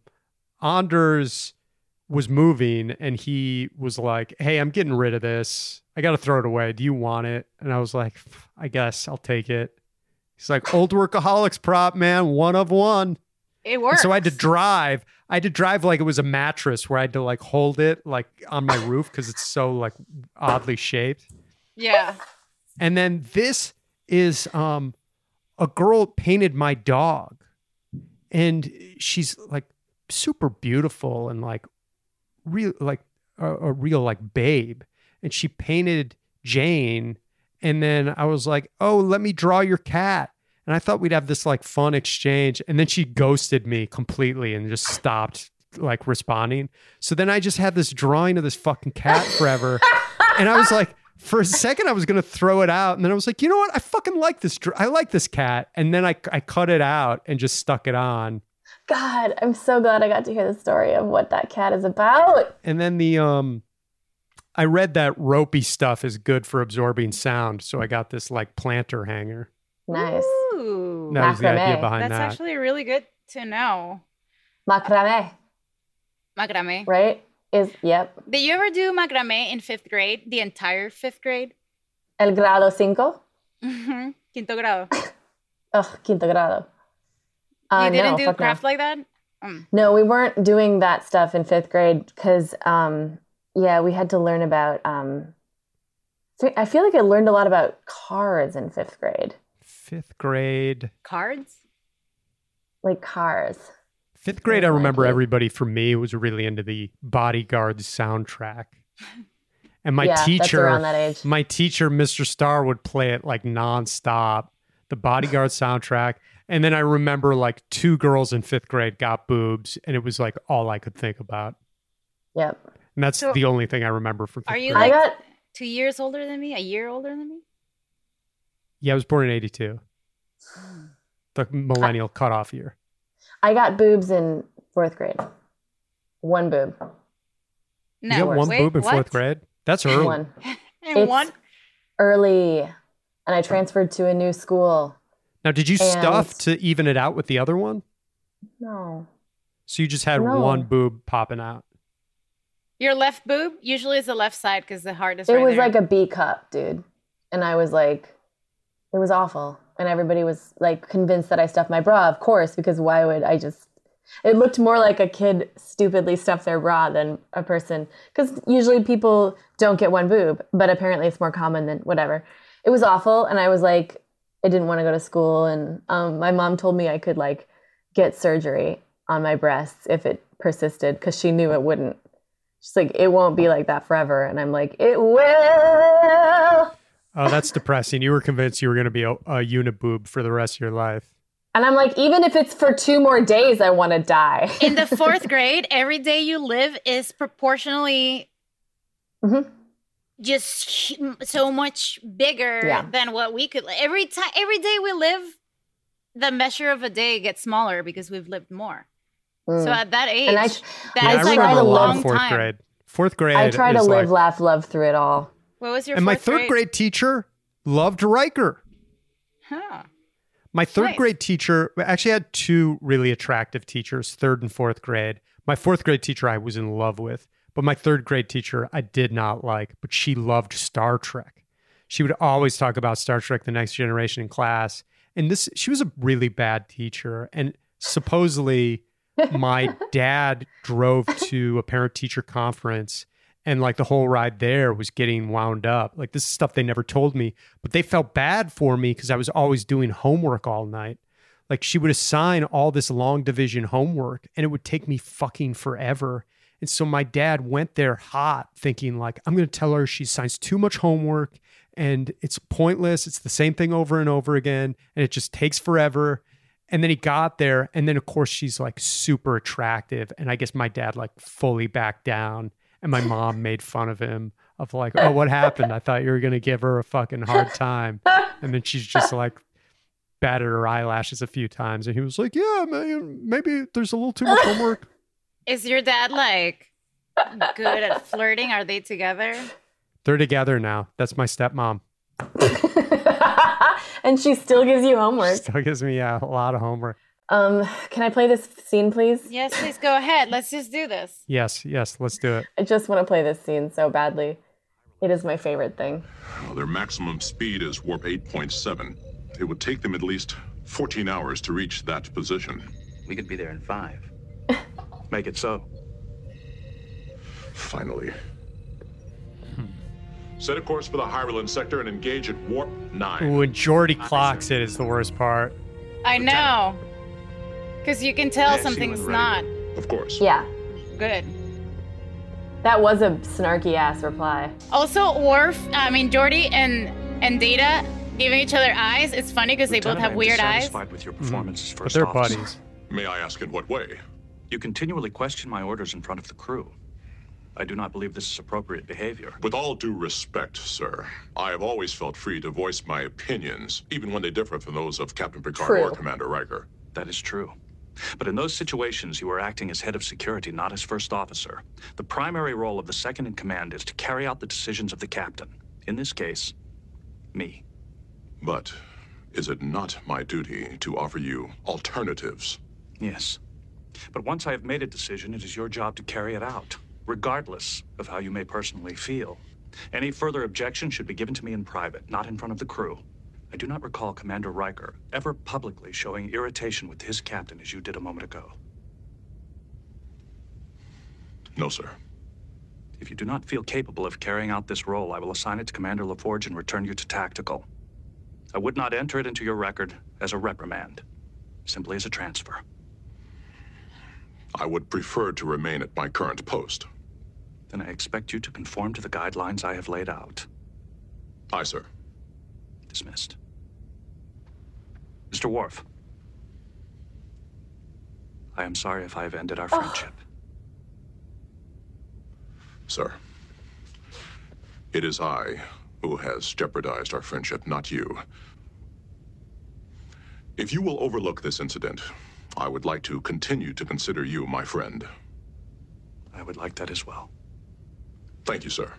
[SPEAKER 5] Anders was moving, and he was like, "Hey, I'm getting rid of this. I got to throw it away. Do you want it?" And I was like, "I guess I'll take it." He's like, "Old workaholics prop, man, one of one."
[SPEAKER 3] it
[SPEAKER 5] And
[SPEAKER 3] works.
[SPEAKER 5] so I had to drive. I had to drive like it was a mattress, where I had to like hold it like on my roof because it's so like oddly shaped.
[SPEAKER 3] Yeah.
[SPEAKER 5] And then this is um a girl painted my dog. And she's like super beautiful and like real like a, a real like babe. And she painted Jane. And then I was like, "Oh, let me draw your cat." And I thought we'd have this like fun exchange. And then she ghosted me completely and just stopped like responding. So then I just had this drawing of this fucking cat forever. And I was like, for a second, I was going to throw it out. And then I was like, you know what? I fucking like this. dr- I like this cat. And then I, I cut it out and just stuck it on.
[SPEAKER 4] God, I'm so glad I got to hear the story of what that cat is about.
[SPEAKER 5] And then the, um, I read that ropey stuff is good for absorbing sound. So I got this like planter hanger.
[SPEAKER 4] Nice.
[SPEAKER 3] Ooh.
[SPEAKER 5] That was the idea
[SPEAKER 4] Macrame.
[SPEAKER 5] behind
[SPEAKER 3] That's
[SPEAKER 5] that.
[SPEAKER 3] actually really good to know.
[SPEAKER 4] Macrame,
[SPEAKER 3] Macrame.
[SPEAKER 4] right? Is, yep.
[SPEAKER 3] Did you ever do macrame in fifth grade? The entire fifth grade?
[SPEAKER 4] El grado cinco.
[SPEAKER 3] Mm-hmm. Quinto grado.
[SPEAKER 4] Ugh, quinto grado. Uh,
[SPEAKER 3] you didn't
[SPEAKER 4] no,
[SPEAKER 3] do
[SPEAKER 4] fuck no.
[SPEAKER 3] craft like that? Mm.
[SPEAKER 4] No, we weren't doing that stuff in fifth grade because, um, yeah, we had to learn about. Um, so I feel like I learned a lot about cars in fifth grade,
[SPEAKER 5] Fifth grade.
[SPEAKER 3] Cards?
[SPEAKER 4] like cars.
[SPEAKER 5] Fifth grade, I remember
[SPEAKER 4] Like it.
[SPEAKER 5] everybody from me was really into the Bodyguards soundtrack. And my
[SPEAKER 4] Yeah, that's
[SPEAKER 5] teacher,
[SPEAKER 4] around that age.
[SPEAKER 5] my teacher, Mister Starr, would play it like nonstop, the Bodyguard soundtrack. And then I remember like two girls in fifth grade got boobs, and it was like all I could think about.
[SPEAKER 4] Yep.
[SPEAKER 5] And that's
[SPEAKER 3] So,
[SPEAKER 5] the only thing I remember from fifth
[SPEAKER 3] Are you
[SPEAKER 5] grade.
[SPEAKER 4] I
[SPEAKER 3] like
[SPEAKER 4] got
[SPEAKER 3] two years older than me? A year older than me?
[SPEAKER 5] Yeah, I was born in eighty-two. The millennial cutoff year.
[SPEAKER 4] I got boobs in fourth grade. One boob.
[SPEAKER 3] No.
[SPEAKER 5] you got one
[SPEAKER 3] wait,
[SPEAKER 5] boob in
[SPEAKER 3] what?
[SPEAKER 5] fourth grade? That's early.
[SPEAKER 4] One.
[SPEAKER 3] And
[SPEAKER 4] It's
[SPEAKER 3] one?
[SPEAKER 4] early, and I transferred to a new school.
[SPEAKER 5] Now, did you stuff
[SPEAKER 4] And-
[SPEAKER 5] to even it out with the other one?
[SPEAKER 4] No.
[SPEAKER 5] So you just had
[SPEAKER 4] No.
[SPEAKER 5] one boob popping out.
[SPEAKER 3] Your left boob usually is the left side because the heart is
[SPEAKER 4] It
[SPEAKER 3] right
[SPEAKER 4] was
[SPEAKER 3] there.
[SPEAKER 4] like a B cup, dude. And I was like, it was awful. And everybody was like convinced that I stuffed my bra, of course, because why would I just, it looked more like a kid stupidly stuffed their bra than a person. Because usually people don't get one boob, but apparently it's more common than whatever. It was awful. And I was like, I didn't want to go to school. And um, my mom told me I could like get surgery on my breasts if it persisted because she knew it wouldn't. She's like, it won't be like that forever. And I'm like, it will.
[SPEAKER 5] Oh, that's depressing. You were convinced you were going to be a, a uniboob for the rest of your life.
[SPEAKER 4] And I'm like, even if it's for two more days, I want to die.
[SPEAKER 3] In the fourth grade, every day you live is proportionally
[SPEAKER 4] Mm-hmm.
[SPEAKER 3] just hu- so much bigger
[SPEAKER 4] Yeah.
[SPEAKER 3] than what we could. Every time, every day we live, the measure of a day gets smaller because we've lived more. So at that age,
[SPEAKER 4] And I-
[SPEAKER 3] that's
[SPEAKER 5] Yeah, I
[SPEAKER 3] like
[SPEAKER 5] remember
[SPEAKER 3] a
[SPEAKER 5] a lot
[SPEAKER 3] long
[SPEAKER 5] of fourth
[SPEAKER 3] time.
[SPEAKER 5] grade. Fourth grade.
[SPEAKER 4] I try to
[SPEAKER 5] is
[SPEAKER 4] live,
[SPEAKER 5] like,
[SPEAKER 4] laugh, love through it all.
[SPEAKER 3] What was your
[SPEAKER 5] and my
[SPEAKER 3] fourth
[SPEAKER 5] third grade teacher loved Riker.
[SPEAKER 3] Huh.
[SPEAKER 5] My third
[SPEAKER 3] Nice.
[SPEAKER 5] grade teacher actually had two really attractive teachers, third and fourth grade. My fourth grade teacher I was in love with, but my third grade teacher I did not like, but she loved Star Trek. She would always talk about Star Trek: The Next Generation in class. And this, she was a really bad teacher. And supposedly my dad drove to a parent teacher conference and like the whole ride there was getting wound up. Like this is stuff they never told me, but they felt bad for me because I was always doing homework all night. Like she would assign all this long division homework and it would take me fucking forever. And so my dad went there hot thinking like, I'm going to tell her she assigns too much homework and it's pointless. It's the same thing over and over again. And it just takes forever. And then he got there. And then of course she's like super attractive. And I guess my dad like fully backed down. And my mom made fun of him of like, oh, what happened? I thought you were going to give her a fucking hard time. And then she's just like batted her eyelashes a few times. And he was like, yeah, man, maybe there's a little too much homework.
[SPEAKER 3] Is your dad like good at flirting? Are they together?
[SPEAKER 5] They're together now. That's my stepmom.
[SPEAKER 4] And she still gives you homework.
[SPEAKER 5] Still gives me yeah, a lot of homework.
[SPEAKER 4] Um, can I play this scene, please?
[SPEAKER 3] Yes, please go ahead. Let's just do this.
[SPEAKER 5] Yes, yes, let's do it.
[SPEAKER 4] I just want to play this scene so badly. It is my favorite thing.
[SPEAKER 9] Well, their maximum speed is warp eight point seven. It would take them at least fourteen hours to reach that position.
[SPEAKER 10] We could be there in five. Make it so.
[SPEAKER 9] Finally. Set a course for the Hyrulean sector and engage at warp nine.
[SPEAKER 5] Ooh, and Geordi clocks it is the worst part.
[SPEAKER 3] I know. Because you can tell
[SPEAKER 9] Yes, you
[SPEAKER 3] something's
[SPEAKER 9] were
[SPEAKER 3] not
[SPEAKER 9] Of course.
[SPEAKER 4] Yeah,
[SPEAKER 3] good.
[SPEAKER 4] that was a snarky ass reply.
[SPEAKER 3] Also, Worf, I mean, Geordi and, and Data giving each other eyes. It's funny because they both
[SPEAKER 10] Lieutenant,
[SPEAKER 3] have
[SPEAKER 10] I'm
[SPEAKER 3] weird eyes.
[SPEAKER 10] dissatisfied with your performance as
[SPEAKER 5] But
[SPEAKER 10] first
[SPEAKER 5] they're
[SPEAKER 10] officer.
[SPEAKER 5] buddies.
[SPEAKER 9] May I ask in what way?
[SPEAKER 10] You continually question my orders in front of the crew. I do not believe this is appropriate behavior.
[SPEAKER 9] With all due respect, sir, I have always felt free to voice my opinions, even when they differ from those of Captain Picard
[SPEAKER 4] True.
[SPEAKER 9] or Commander Riker.
[SPEAKER 10] That is true. But in those situations, you are acting as head of security, not as first officer. The primary role of the second in command is to carry out the decisions of the captain. In this case, me.
[SPEAKER 9] But is it not my duty to offer you alternatives?
[SPEAKER 10] Yes. But once I have made a decision, it is your job to carry it out, regardless of how you may personally feel. Any further objection should be given to me in private, not in front of the crew. I do not recall Commander Riker ever publicly showing irritation with his captain as you did a moment ago.
[SPEAKER 9] No, sir.
[SPEAKER 10] If you do not feel capable of carrying out this role, I will assign it to Commander LaForge and return you to tactical. I would not enter it into your record as a reprimand, simply as a transfer.
[SPEAKER 9] I would prefer to remain at my current post.
[SPEAKER 10] Then I expect you to conform to the guidelines I have laid out.
[SPEAKER 9] Aye, sir.
[SPEAKER 10] Dismissed. Mister Worf. I am sorry if I have ended our friendship.
[SPEAKER 9] Sir, it is I who has jeopardized our friendship, not you. If you will overlook this incident, I would like to continue to consider you my friend.
[SPEAKER 10] I would like that as well.
[SPEAKER 9] Thank you, sir.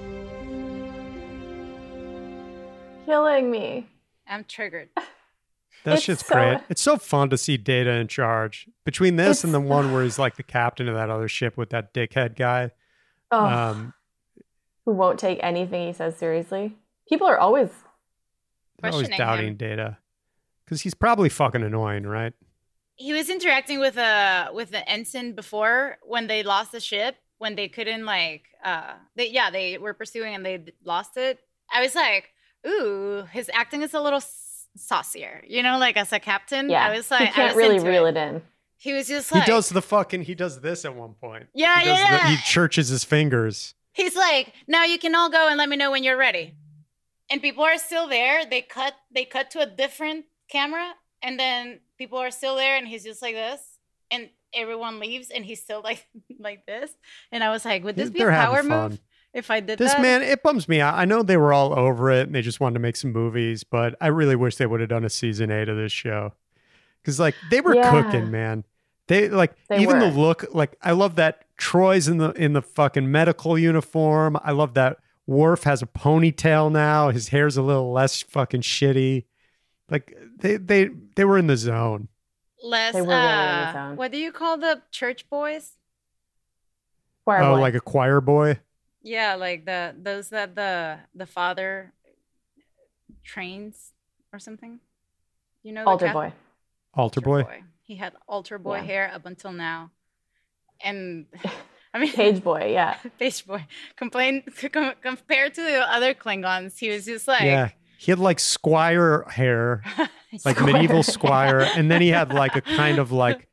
[SPEAKER 4] Killing me.
[SPEAKER 3] I'm triggered.
[SPEAKER 5] That
[SPEAKER 4] It's
[SPEAKER 5] shit's
[SPEAKER 4] so-
[SPEAKER 5] great. It's so fun to see Data in charge. Between this
[SPEAKER 4] It's-
[SPEAKER 5] and the one where he's like the captain of that other ship with that dickhead guy.
[SPEAKER 4] Oh,
[SPEAKER 5] Um,
[SPEAKER 4] who won't take anything he says seriously. People are always
[SPEAKER 5] they're always
[SPEAKER 3] Questioning
[SPEAKER 5] doubting
[SPEAKER 3] him.
[SPEAKER 5] Data. Because he's probably fucking annoying, right?
[SPEAKER 3] He was interacting with a with the ensign before when they lost the ship, when they couldn't like uh they yeah, they were pursuing and they d- lost it. I was like, ooh, his acting is a little s- saucier, you know, like as a captain.
[SPEAKER 4] yeah.
[SPEAKER 3] I was like,
[SPEAKER 4] he
[SPEAKER 3] I
[SPEAKER 4] can't
[SPEAKER 3] was
[SPEAKER 4] really
[SPEAKER 3] into
[SPEAKER 4] reel
[SPEAKER 3] it.
[SPEAKER 4] it in.
[SPEAKER 3] He was just like
[SPEAKER 5] he does the fucking, he does this at one point.
[SPEAKER 3] Yeah,
[SPEAKER 5] he does
[SPEAKER 3] yeah,
[SPEAKER 5] the-
[SPEAKER 3] yeah.
[SPEAKER 5] he churches his fingers.
[SPEAKER 3] He's like, now you can all go and let me know when you're ready. And people are still there. They cut they cut to a different camera, and then people are still there, and he's just like this. And everyone leaves, and he's still like like this. And I was like, would this be
[SPEAKER 5] They're
[SPEAKER 3] a
[SPEAKER 5] having
[SPEAKER 3] power
[SPEAKER 5] fun.
[SPEAKER 3] move if I did
[SPEAKER 5] This
[SPEAKER 3] that?
[SPEAKER 5] man, it bums me out. I know they were all over it and they just wanted to make some movies, but I really wish they would have done a season eight of this show. Because like they were
[SPEAKER 4] Yeah.
[SPEAKER 5] cooking, man. They like
[SPEAKER 4] They
[SPEAKER 5] even the
[SPEAKER 4] were.
[SPEAKER 5] look. Like I love that Troy's in the in the fucking medical uniform. I love that Worf has a ponytail now. His hair's a little less fucking shitty. Like they they they were in the zone.
[SPEAKER 3] Less,
[SPEAKER 4] They were really in the
[SPEAKER 3] uh,
[SPEAKER 4] zone.
[SPEAKER 3] what do you call the church boys?
[SPEAKER 4] Choir
[SPEAKER 5] Oh,
[SPEAKER 4] boy.
[SPEAKER 5] like a choir boy.
[SPEAKER 3] Yeah, like the those that the the father trains or something. You know, the
[SPEAKER 4] altar
[SPEAKER 3] Cath-
[SPEAKER 4] boy.
[SPEAKER 5] Altar boy.
[SPEAKER 3] He had altar boy
[SPEAKER 4] Yeah.
[SPEAKER 3] hair up until now, and I mean,
[SPEAKER 4] Page boy, yeah.
[SPEAKER 3] Page boy. Complain com- compared to the other Klingons, he was just like,
[SPEAKER 5] Yeah. He had like squire hair, like
[SPEAKER 4] Squire.
[SPEAKER 5] medieval squire, and then he had like a kind of like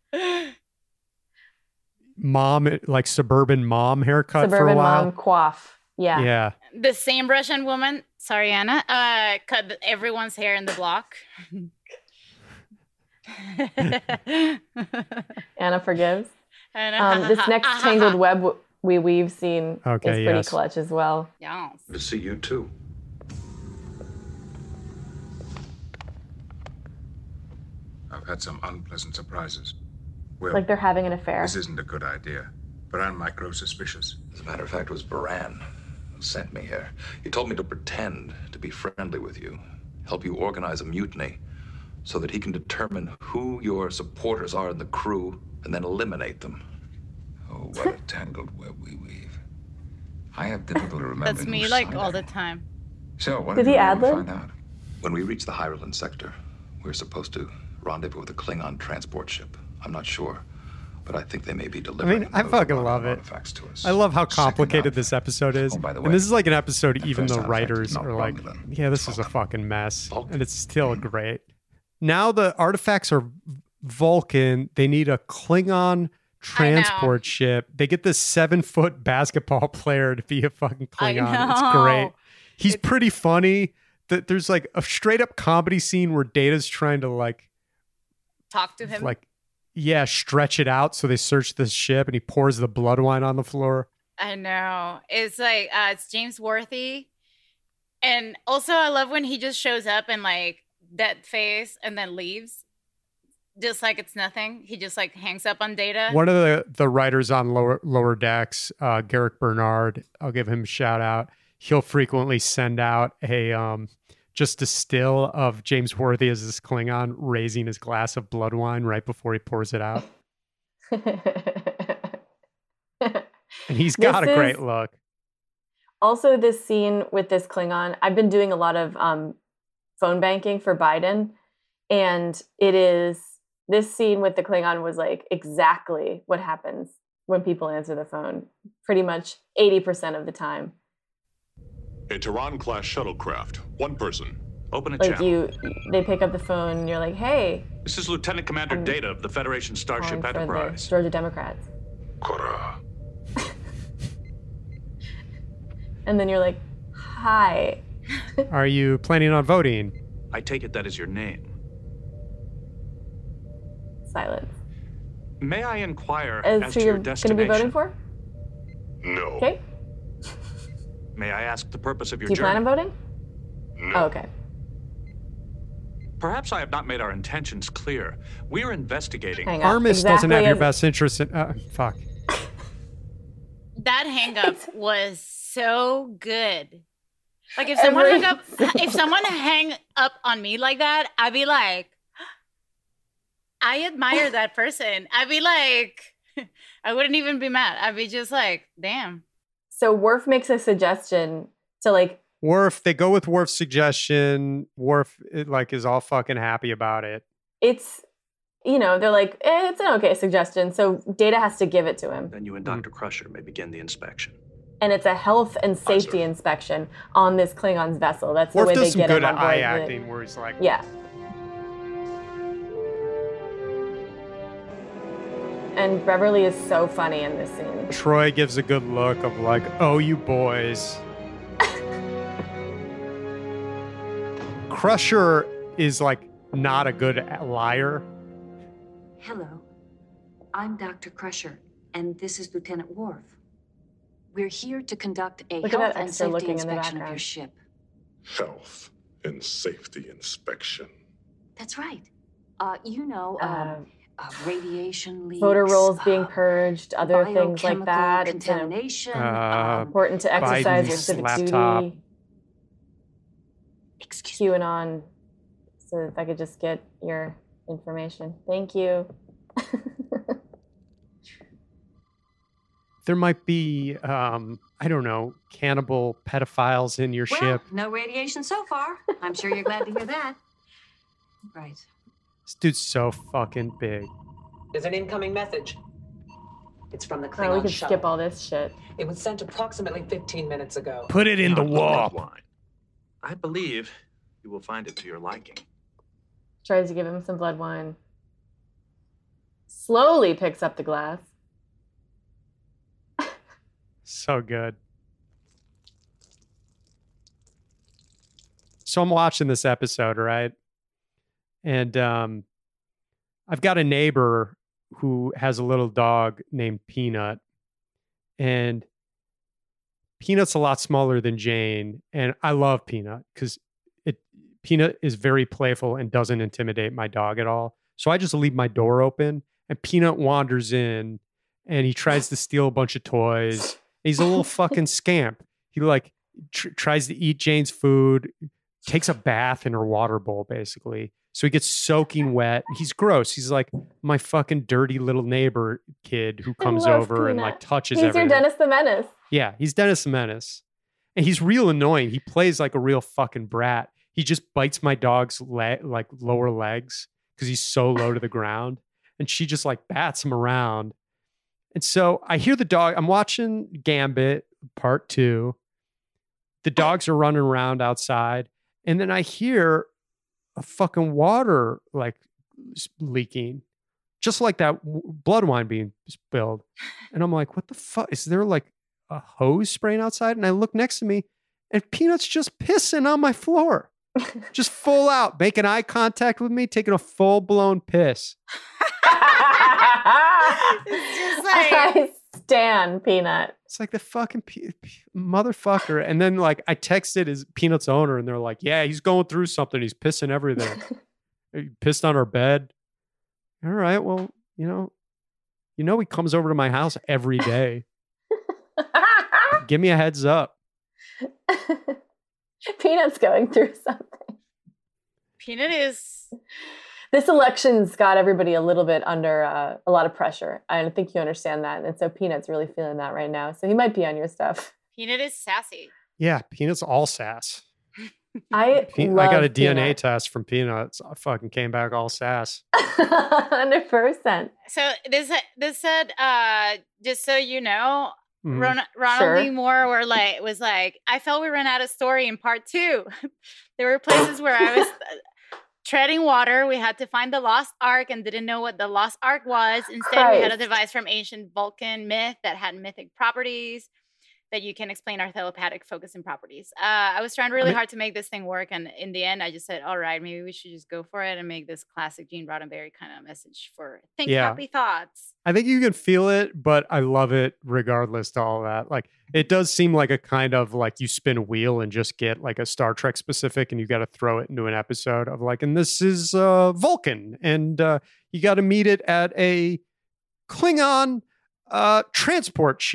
[SPEAKER 5] mom, like suburban mom haircut for a
[SPEAKER 4] Suburban
[SPEAKER 5] while.
[SPEAKER 4] mom coif. Yeah.
[SPEAKER 5] Yeah.
[SPEAKER 3] the same Russian woman. Sorry, Anna. Uh, cut everyone's hair in the block.
[SPEAKER 4] Anna forgives.
[SPEAKER 3] And,
[SPEAKER 4] Um, this next tangled web w- we weave scene
[SPEAKER 5] Okay,
[SPEAKER 4] is pretty
[SPEAKER 5] yes.
[SPEAKER 4] clutch as well.
[SPEAKER 3] Yes.
[SPEAKER 9] To see you too.
[SPEAKER 11] I've had some unpleasant surprises. Well,
[SPEAKER 4] Like they're having an affair.
[SPEAKER 11] this isn't a good idea. Baran might grow suspicious.
[SPEAKER 12] As a matter of fact, it was Baran who sent me here. He told me to pretend to be friendly with you, help you organize a mutiny, so that he can determine who your supporters are in the crew and then eliminate them.
[SPEAKER 11] Oh, what a tangled web we weave. I have difficulty remembering.
[SPEAKER 3] That's me
[SPEAKER 11] who
[SPEAKER 3] like
[SPEAKER 11] signed
[SPEAKER 3] all
[SPEAKER 11] it.
[SPEAKER 3] the time.
[SPEAKER 11] So, what
[SPEAKER 4] Did
[SPEAKER 11] did
[SPEAKER 4] he
[SPEAKER 11] we
[SPEAKER 4] ad-lib?
[SPEAKER 11] find out?
[SPEAKER 12] When we reach the Hyerland sector, we're supposed to rendezvous with a Klingon transport ship. I'm not sure, but I think they may be
[SPEAKER 5] I
[SPEAKER 12] delivering
[SPEAKER 5] mean, I
[SPEAKER 12] those
[SPEAKER 5] fucking
[SPEAKER 12] Iranian
[SPEAKER 5] love it.
[SPEAKER 12] artifacts to us.
[SPEAKER 5] I love how
[SPEAKER 11] Second
[SPEAKER 5] complicated
[SPEAKER 11] outfit.
[SPEAKER 5] this episode is.
[SPEAKER 11] Oh, by the
[SPEAKER 5] And this
[SPEAKER 11] way,
[SPEAKER 5] is like an episode
[SPEAKER 11] that
[SPEAKER 5] even the
[SPEAKER 11] first artifact is
[SPEAKER 5] writers
[SPEAKER 11] not
[SPEAKER 5] are like,
[SPEAKER 11] Romulan.
[SPEAKER 5] yeah, this
[SPEAKER 11] It's
[SPEAKER 5] is a
[SPEAKER 11] Vulcan.
[SPEAKER 5] fucking mess.
[SPEAKER 12] Vulcan.
[SPEAKER 5] And it's still great. Now the artifacts are Vulcan. They need a Klingon transport ship. They get this seven foot basketball player to be a fucking
[SPEAKER 3] I
[SPEAKER 5] Klingon. It's
[SPEAKER 3] know.
[SPEAKER 5] great. He's pretty funny. That there's like a straight up comedy scene where Data's trying to like
[SPEAKER 3] Talk to him.
[SPEAKER 5] like yeah, stretch it out so they search the ship and he pours the blood wine on the floor.
[SPEAKER 3] I know. It's like uh it's James Worthy. And also I love when he just shows up and like dead face and then leaves. Just like it's nothing. He just like hangs up on Data.
[SPEAKER 5] One of the, the writers on lower lower decks, uh, Garrick Bernard, I'll give him a shout out. He'll frequently send out a um, just a still of James Worthy as this Klingon raising his glass of blood wine right before he pours it out, and he's got
[SPEAKER 4] This
[SPEAKER 5] a great
[SPEAKER 4] is-
[SPEAKER 5] look.
[SPEAKER 4] Also, this scene with this Klingon, I've been doing a lot of um, phone banking for Biden, and it is this scene with the Klingon was like exactly what happens when people answer the phone, pretty much eighty percent of the time.
[SPEAKER 9] A Tehran-class shuttlecraft. One person.
[SPEAKER 10] Open a
[SPEAKER 4] Like
[SPEAKER 10] channel.
[SPEAKER 4] you, they pick up the phone, and you're like, "Hey,
[SPEAKER 10] This is Lieutenant Commander
[SPEAKER 4] I'm
[SPEAKER 10] Data of the Federation Starship
[SPEAKER 4] calling for the
[SPEAKER 10] Enterprise.
[SPEAKER 4] Georgia Democrats,"
[SPEAKER 11] Korra.
[SPEAKER 4] and then you're like, "Hi."
[SPEAKER 5] Are you planning on voting?
[SPEAKER 10] I take it that is your name.
[SPEAKER 4] Silence.
[SPEAKER 10] May I inquire
[SPEAKER 4] As
[SPEAKER 10] as
[SPEAKER 4] who
[SPEAKER 10] to
[SPEAKER 4] you're
[SPEAKER 10] your
[SPEAKER 4] going to be
[SPEAKER 10] destination?
[SPEAKER 4] voting for?
[SPEAKER 9] No.
[SPEAKER 4] Okay.
[SPEAKER 10] May I ask the purpose of your
[SPEAKER 4] Do you
[SPEAKER 10] journey?
[SPEAKER 4] plan on voting? Oh, okay.
[SPEAKER 10] Perhaps I have not made our intentions clear. We are investigating.
[SPEAKER 4] Hang on.
[SPEAKER 5] Armis doesn't have
[SPEAKER 4] Exactly
[SPEAKER 5] your
[SPEAKER 4] as-
[SPEAKER 5] best interest in. Uh, fuck.
[SPEAKER 3] That hang up was so good. Like if someone
[SPEAKER 4] Every
[SPEAKER 3] hung up if someone hang up on me like that, I'd be like, I admire that person. I'd be like, I wouldn't even be mad. I'd be just like, damn.
[SPEAKER 4] So Worf makes a suggestion to like
[SPEAKER 5] Worf, they go with Worf's suggestion. Worf it, like is all fucking happy about it.
[SPEAKER 4] It's, you know, they're like, eh, it's an okay suggestion. So Data has to give it to him.
[SPEAKER 10] Then you and Doctor Crusher may begin the inspection.
[SPEAKER 4] And it's a health and safety inspection on this Klingon's vessel. That's the
[SPEAKER 5] Worf
[SPEAKER 4] way
[SPEAKER 5] does
[SPEAKER 4] they
[SPEAKER 5] some
[SPEAKER 4] get
[SPEAKER 5] good
[SPEAKER 4] him on
[SPEAKER 5] eye
[SPEAKER 4] board.
[SPEAKER 5] acting where he's like,
[SPEAKER 4] Yeah. And Beverly is so funny in this scene.
[SPEAKER 5] Troy gives a good look of like, oh, you boys. Crusher is like not a good liar.
[SPEAKER 13] Hello, I'm Doctor Crusher, and this is Lieutenant Worf. We're here to conduct a
[SPEAKER 4] Look at
[SPEAKER 13] health
[SPEAKER 4] that
[SPEAKER 13] and
[SPEAKER 4] extra
[SPEAKER 13] safety
[SPEAKER 4] looking in the
[SPEAKER 13] inspection of
[SPEAKER 4] background.
[SPEAKER 13] your ship.
[SPEAKER 1] Health and safety inspection.
[SPEAKER 13] That's right. Uh, you know, um, uh, radiation leaks,
[SPEAKER 4] Voter rolls
[SPEAKER 13] uh,
[SPEAKER 4] being purged, other things like
[SPEAKER 13] biochemical
[SPEAKER 4] that. It's you know,
[SPEAKER 13] contamination.
[SPEAKER 5] Uh,
[SPEAKER 4] important to exercise your
[SPEAKER 5] Biden's
[SPEAKER 4] civic
[SPEAKER 5] laptop.
[SPEAKER 4] duty. QAnon. So if I could just get your information. Thank you.
[SPEAKER 5] There might be, um, I don't know, cannibal pedophiles in your
[SPEAKER 13] well,
[SPEAKER 5] ship.
[SPEAKER 13] no radiation so far. I'm sure you're glad to hear that. Right.
[SPEAKER 5] This dude's so fucking big.
[SPEAKER 14] There's an incoming message. It's from the
[SPEAKER 4] Oh,
[SPEAKER 14] Klingon
[SPEAKER 4] we could
[SPEAKER 14] shuttle.
[SPEAKER 4] skip all this shit.
[SPEAKER 14] It was sent approximately fifteen minutes ago.
[SPEAKER 5] Put it in the wall.
[SPEAKER 10] Wine. I believe you will find it to your liking.
[SPEAKER 4] Tries to give him some blood wine. Slowly picks up the glass.
[SPEAKER 5] So good. So I'm watching this episode, right? And um, I've got a neighbor who has a little dog named Peanut. And Peanut's a lot smaller than Jane. And I love Peanut because it Peanut is very playful and doesn't intimidate my dog at all. So I just leave my door open and Peanut wanders in and he tries to steal a bunch of toys. He's a little fucking scamp. He like tr- tries to eat Jane's food, takes a bath in her water bowl, basically. So he gets soaking wet. He's gross. He's like my fucking dirty little neighbor kid who comes
[SPEAKER 4] love
[SPEAKER 5] over and
[SPEAKER 4] Peanut.
[SPEAKER 5] like touches
[SPEAKER 4] He's
[SPEAKER 5] everything.
[SPEAKER 4] your Dennis the Menace.
[SPEAKER 5] Yeah, he's Dennis the Menace. And he's real annoying. He plays like a real fucking brat. He just bites my dog's leg, like lower legs because he's so low to the ground. And she just like bats him around. And so I hear the dog. I'm watching Gambit part two. The dogs are running around outside. And then I hear a fucking water like leaking, just like that w- blood wine being spilled. And I'm like, what the fuck? Is there like a hose spraying outside? And I look next to me and Peanut's just pissing on my floor, just full out, making eye contact with me, taking a full blown piss.
[SPEAKER 3] It's just like
[SPEAKER 4] I stan Peanut.
[SPEAKER 5] It's like the fucking pe- pe- motherfucker. And then like I texted his Peanut's owner and they're like, yeah, he's going through something. He's pissing everything. He pissed on our bed. All right. Well, you know, you know, he comes over to my house every day. Give me a heads up.
[SPEAKER 4] Peanut's going through something.
[SPEAKER 3] Peanut is.
[SPEAKER 4] This election's got everybody a little bit under uh, a lot of pressure. I don't think you understand that. And so Peanut's really feeling that right now. So he might be on your stuff.
[SPEAKER 3] Peanut is sassy.
[SPEAKER 5] Yeah. Peanut's all sass.
[SPEAKER 4] I
[SPEAKER 5] Pe-
[SPEAKER 4] love
[SPEAKER 5] I got a D N A
[SPEAKER 4] Peanut.
[SPEAKER 5] test from Peanuts. I fucking came back all sass.
[SPEAKER 4] one hundred percent.
[SPEAKER 3] So this this said, uh, just so you know,
[SPEAKER 5] Mhm.
[SPEAKER 3] Ron- Ronald
[SPEAKER 4] Sure.
[SPEAKER 3] D. Moore were like was like, I felt we ran out of story in part two. There were places where I was uh, treading water. We had to find the lost ark and didn't know what the lost ark was. Instead, we had a
[SPEAKER 4] Christ.
[SPEAKER 3] device from ancient Vulcan myth that had mythic properties that you can explain our telepathic focus and properties. Uh, I was trying really
[SPEAKER 5] mean-
[SPEAKER 3] hard to make this thing work, and in the end, I just said, "All right, maybe we should just go for it and make this classic Gene Roddenberry kind of message for think
[SPEAKER 5] Yeah.
[SPEAKER 3] happy thoughts."
[SPEAKER 5] I think you can feel it, but I love it regardless to all that. Like it does seem like a kind of like you spin a wheel and just get like a Star Trek specific and you got to throw it into an episode of like, and this is uh, Vulcan and uh, you got to meet it at a Klingon uh, transport ship.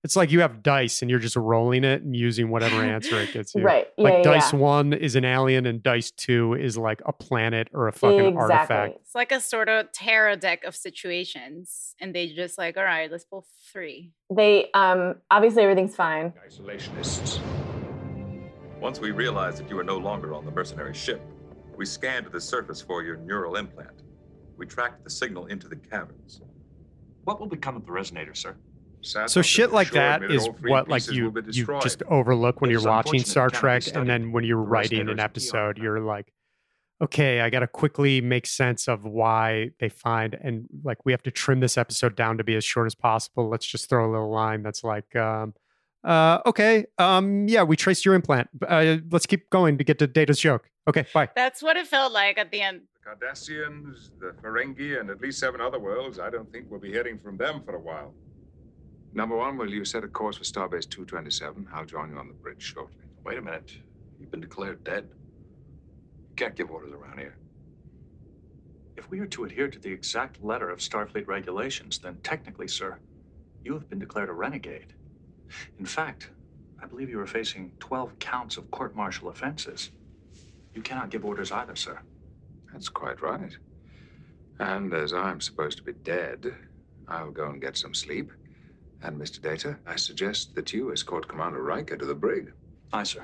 [SPEAKER 5] It's like you have dice and you're just rolling it and using whatever answer it gets you.
[SPEAKER 4] Right. Yeah,
[SPEAKER 5] like
[SPEAKER 4] yeah,
[SPEAKER 5] dice
[SPEAKER 4] yeah.
[SPEAKER 5] one is an alien and dice two is like a planet or a fucking
[SPEAKER 4] Exactly.
[SPEAKER 5] artifact.
[SPEAKER 3] It's like a sort of tarot deck of situations. And they just like, all right, let's pull three.
[SPEAKER 4] They, um, obviously everything's fine.
[SPEAKER 12] Isolationists. Once we realized that you were no longer on the mercenary ship, we scanned the surface for your neural implant. We tracked the signal into the caverns.
[SPEAKER 10] What will become of the resonator, sir?
[SPEAKER 5] So shit like that is what like you you just overlook when you're watching Star Trek, and then when you're writing an episode, you're like, okay, I got to quickly make sense of why they find, and like we have to trim this episode down to be as short as possible. Let's just throw a little line that's like, um, uh, okay, um, yeah, we traced your implant. Uh, let's keep going to get to Data's joke. Okay, bye.
[SPEAKER 3] That's what it felt like at the end.
[SPEAKER 2] The Cardassians, the Ferengi, and at least seven other worlds. I don't think we'll be hearing from them for a while.
[SPEAKER 11] Number one, will you set a course for Starbase two twenty-seven? I'll join you on the bridge shortly.
[SPEAKER 12] Wait a minute. You've been declared dead. You can't give orders around here.
[SPEAKER 10] If we are to adhere to the exact letter of Starfleet regulations, then technically, sir, you have been declared a renegade. In fact, I believe you are facing twelve counts of court-martial offenses. You cannot give orders either, sir.
[SPEAKER 11] That's quite right. And as I'm supposed to be dead, I'll go and get some sleep. And Mister Data, I suggest that you escort Commander Riker to the brig.
[SPEAKER 10] Aye, sir.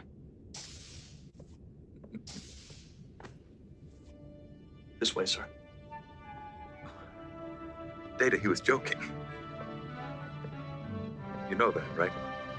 [SPEAKER 10] This way, sir.
[SPEAKER 12] Data, he was joking. You know that, right?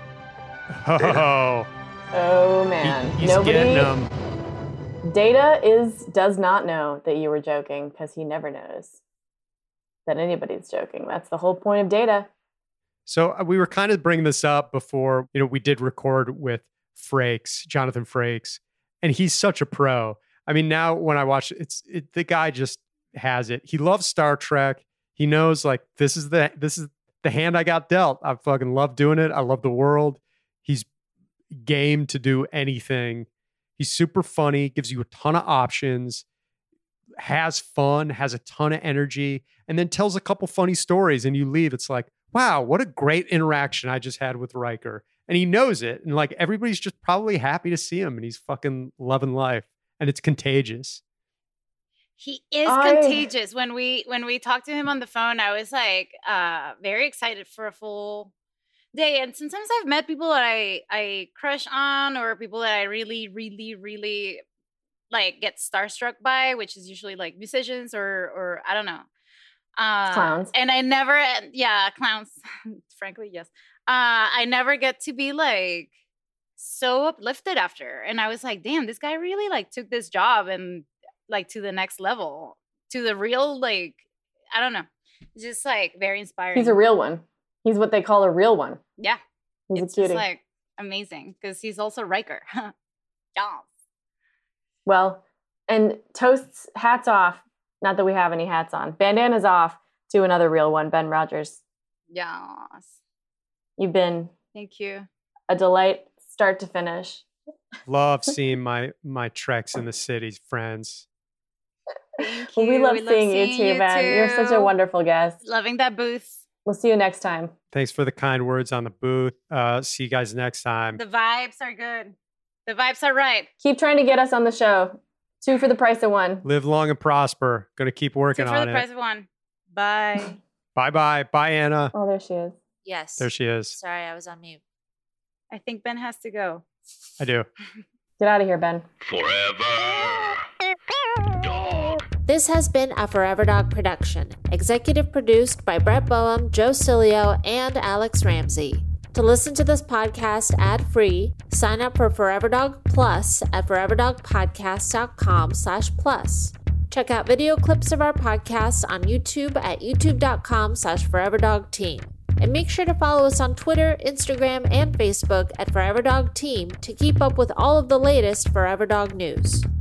[SPEAKER 5] Oh,
[SPEAKER 4] Oh man,
[SPEAKER 5] He- he's
[SPEAKER 4] nobody.
[SPEAKER 5] getting 'em.
[SPEAKER 4] Data is does not know that you were joking because he never knows that anybody's joking. That's the whole point of Data.
[SPEAKER 5] So uh, we were kind of bringing this up before, you know, we did record with Frakes, Jonathan Frakes, and he's such a pro. I mean, now when I watch it's it, the guy just has it. He loves Star Trek. He knows like this is the this is the hand I got dealt. I fucking love doing it. I love the world. He's game to do anything. He's super funny, gives you a ton of options, has fun, has a ton of energy, and then tells a couple funny stories and you leave. It's like, wow, what a great interaction I just had with Riker. And he knows it. And like everybody's just probably happy to see him and he's fucking loving life. And it's contagious.
[SPEAKER 3] He is
[SPEAKER 4] I-
[SPEAKER 3] contagious. When we when we talked to him on the phone, I was like uh very excited for a full day. And sometimes I've met people that I I crush on or people that I really, really, really like get starstruck by, which is usually like musicians or or I don't know. Uh,
[SPEAKER 4] Clowns.
[SPEAKER 3] And I never, yeah, clowns, frankly, yes. Uh, I never get to be like so uplifted after. And I was like, damn, this guy really like took this job and like to the next level, to the real, like, I don't know. Just like very inspiring.
[SPEAKER 4] He's a real one. He's what they call a real one.
[SPEAKER 3] Yeah.
[SPEAKER 4] He's
[SPEAKER 3] It's
[SPEAKER 4] a cutie.
[SPEAKER 3] just like amazing because he's also Riker. Yeah.
[SPEAKER 4] Well, and toasts, hats off. Not that we have any hats on. Bandana's off to another real one, Ben Rogers.
[SPEAKER 3] Yes.
[SPEAKER 4] You've been
[SPEAKER 3] Thank you.
[SPEAKER 4] a delight, start to finish.
[SPEAKER 5] Love seeing my my Treks in the Cities friends.
[SPEAKER 3] Thank
[SPEAKER 4] Well,
[SPEAKER 3] you.
[SPEAKER 4] we love
[SPEAKER 3] We love
[SPEAKER 4] seeing you
[SPEAKER 3] seeing
[SPEAKER 4] too,
[SPEAKER 3] you
[SPEAKER 4] Ben. You're such a
[SPEAKER 3] too.
[SPEAKER 4] wonderful guest.
[SPEAKER 3] Loving that booth.
[SPEAKER 4] We'll see you next time.
[SPEAKER 5] Thanks for the kind words on the booth. Uh, see you guys next time.
[SPEAKER 3] The vibes are good. The vibes are right.
[SPEAKER 4] Keep trying to get us on the show. Two for the price of one.
[SPEAKER 5] Live long and prosper. Going to keep working
[SPEAKER 3] Two for
[SPEAKER 5] on
[SPEAKER 3] the
[SPEAKER 5] it.
[SPEAKER 3] price of one. Bye.
[SPEAKER 5] Bye bye. Bye, Anna.
[SPEAKER 4] Oh, there she is.
[SPEAKER 6] Yes.
[SPEAKER 5] There she is.
[SPEAKER 6] Sorry, I was on mute.
[SPEAKER 3] I think Ben has to go.
[SPEAKER 5] I do.
[SPEAKER 4] Get out of here, Ben.
[SPEAKER 6] This has been a Forever Dog production, executive produced by Brett Boehm, Joe Cilio, and Alex Ramsey. To listen to this podcast ad-free, sign up for Forever Dog Plus at foreverdogpodcast.com slash plus. Check out video clips of our podcasts on YouTube at youtube.com slash foreverdogteam. And make sure to follow us on Twitter, Instagram, and Facebook at Forever Dog Team to keep up with all of the latest Forever Dog news.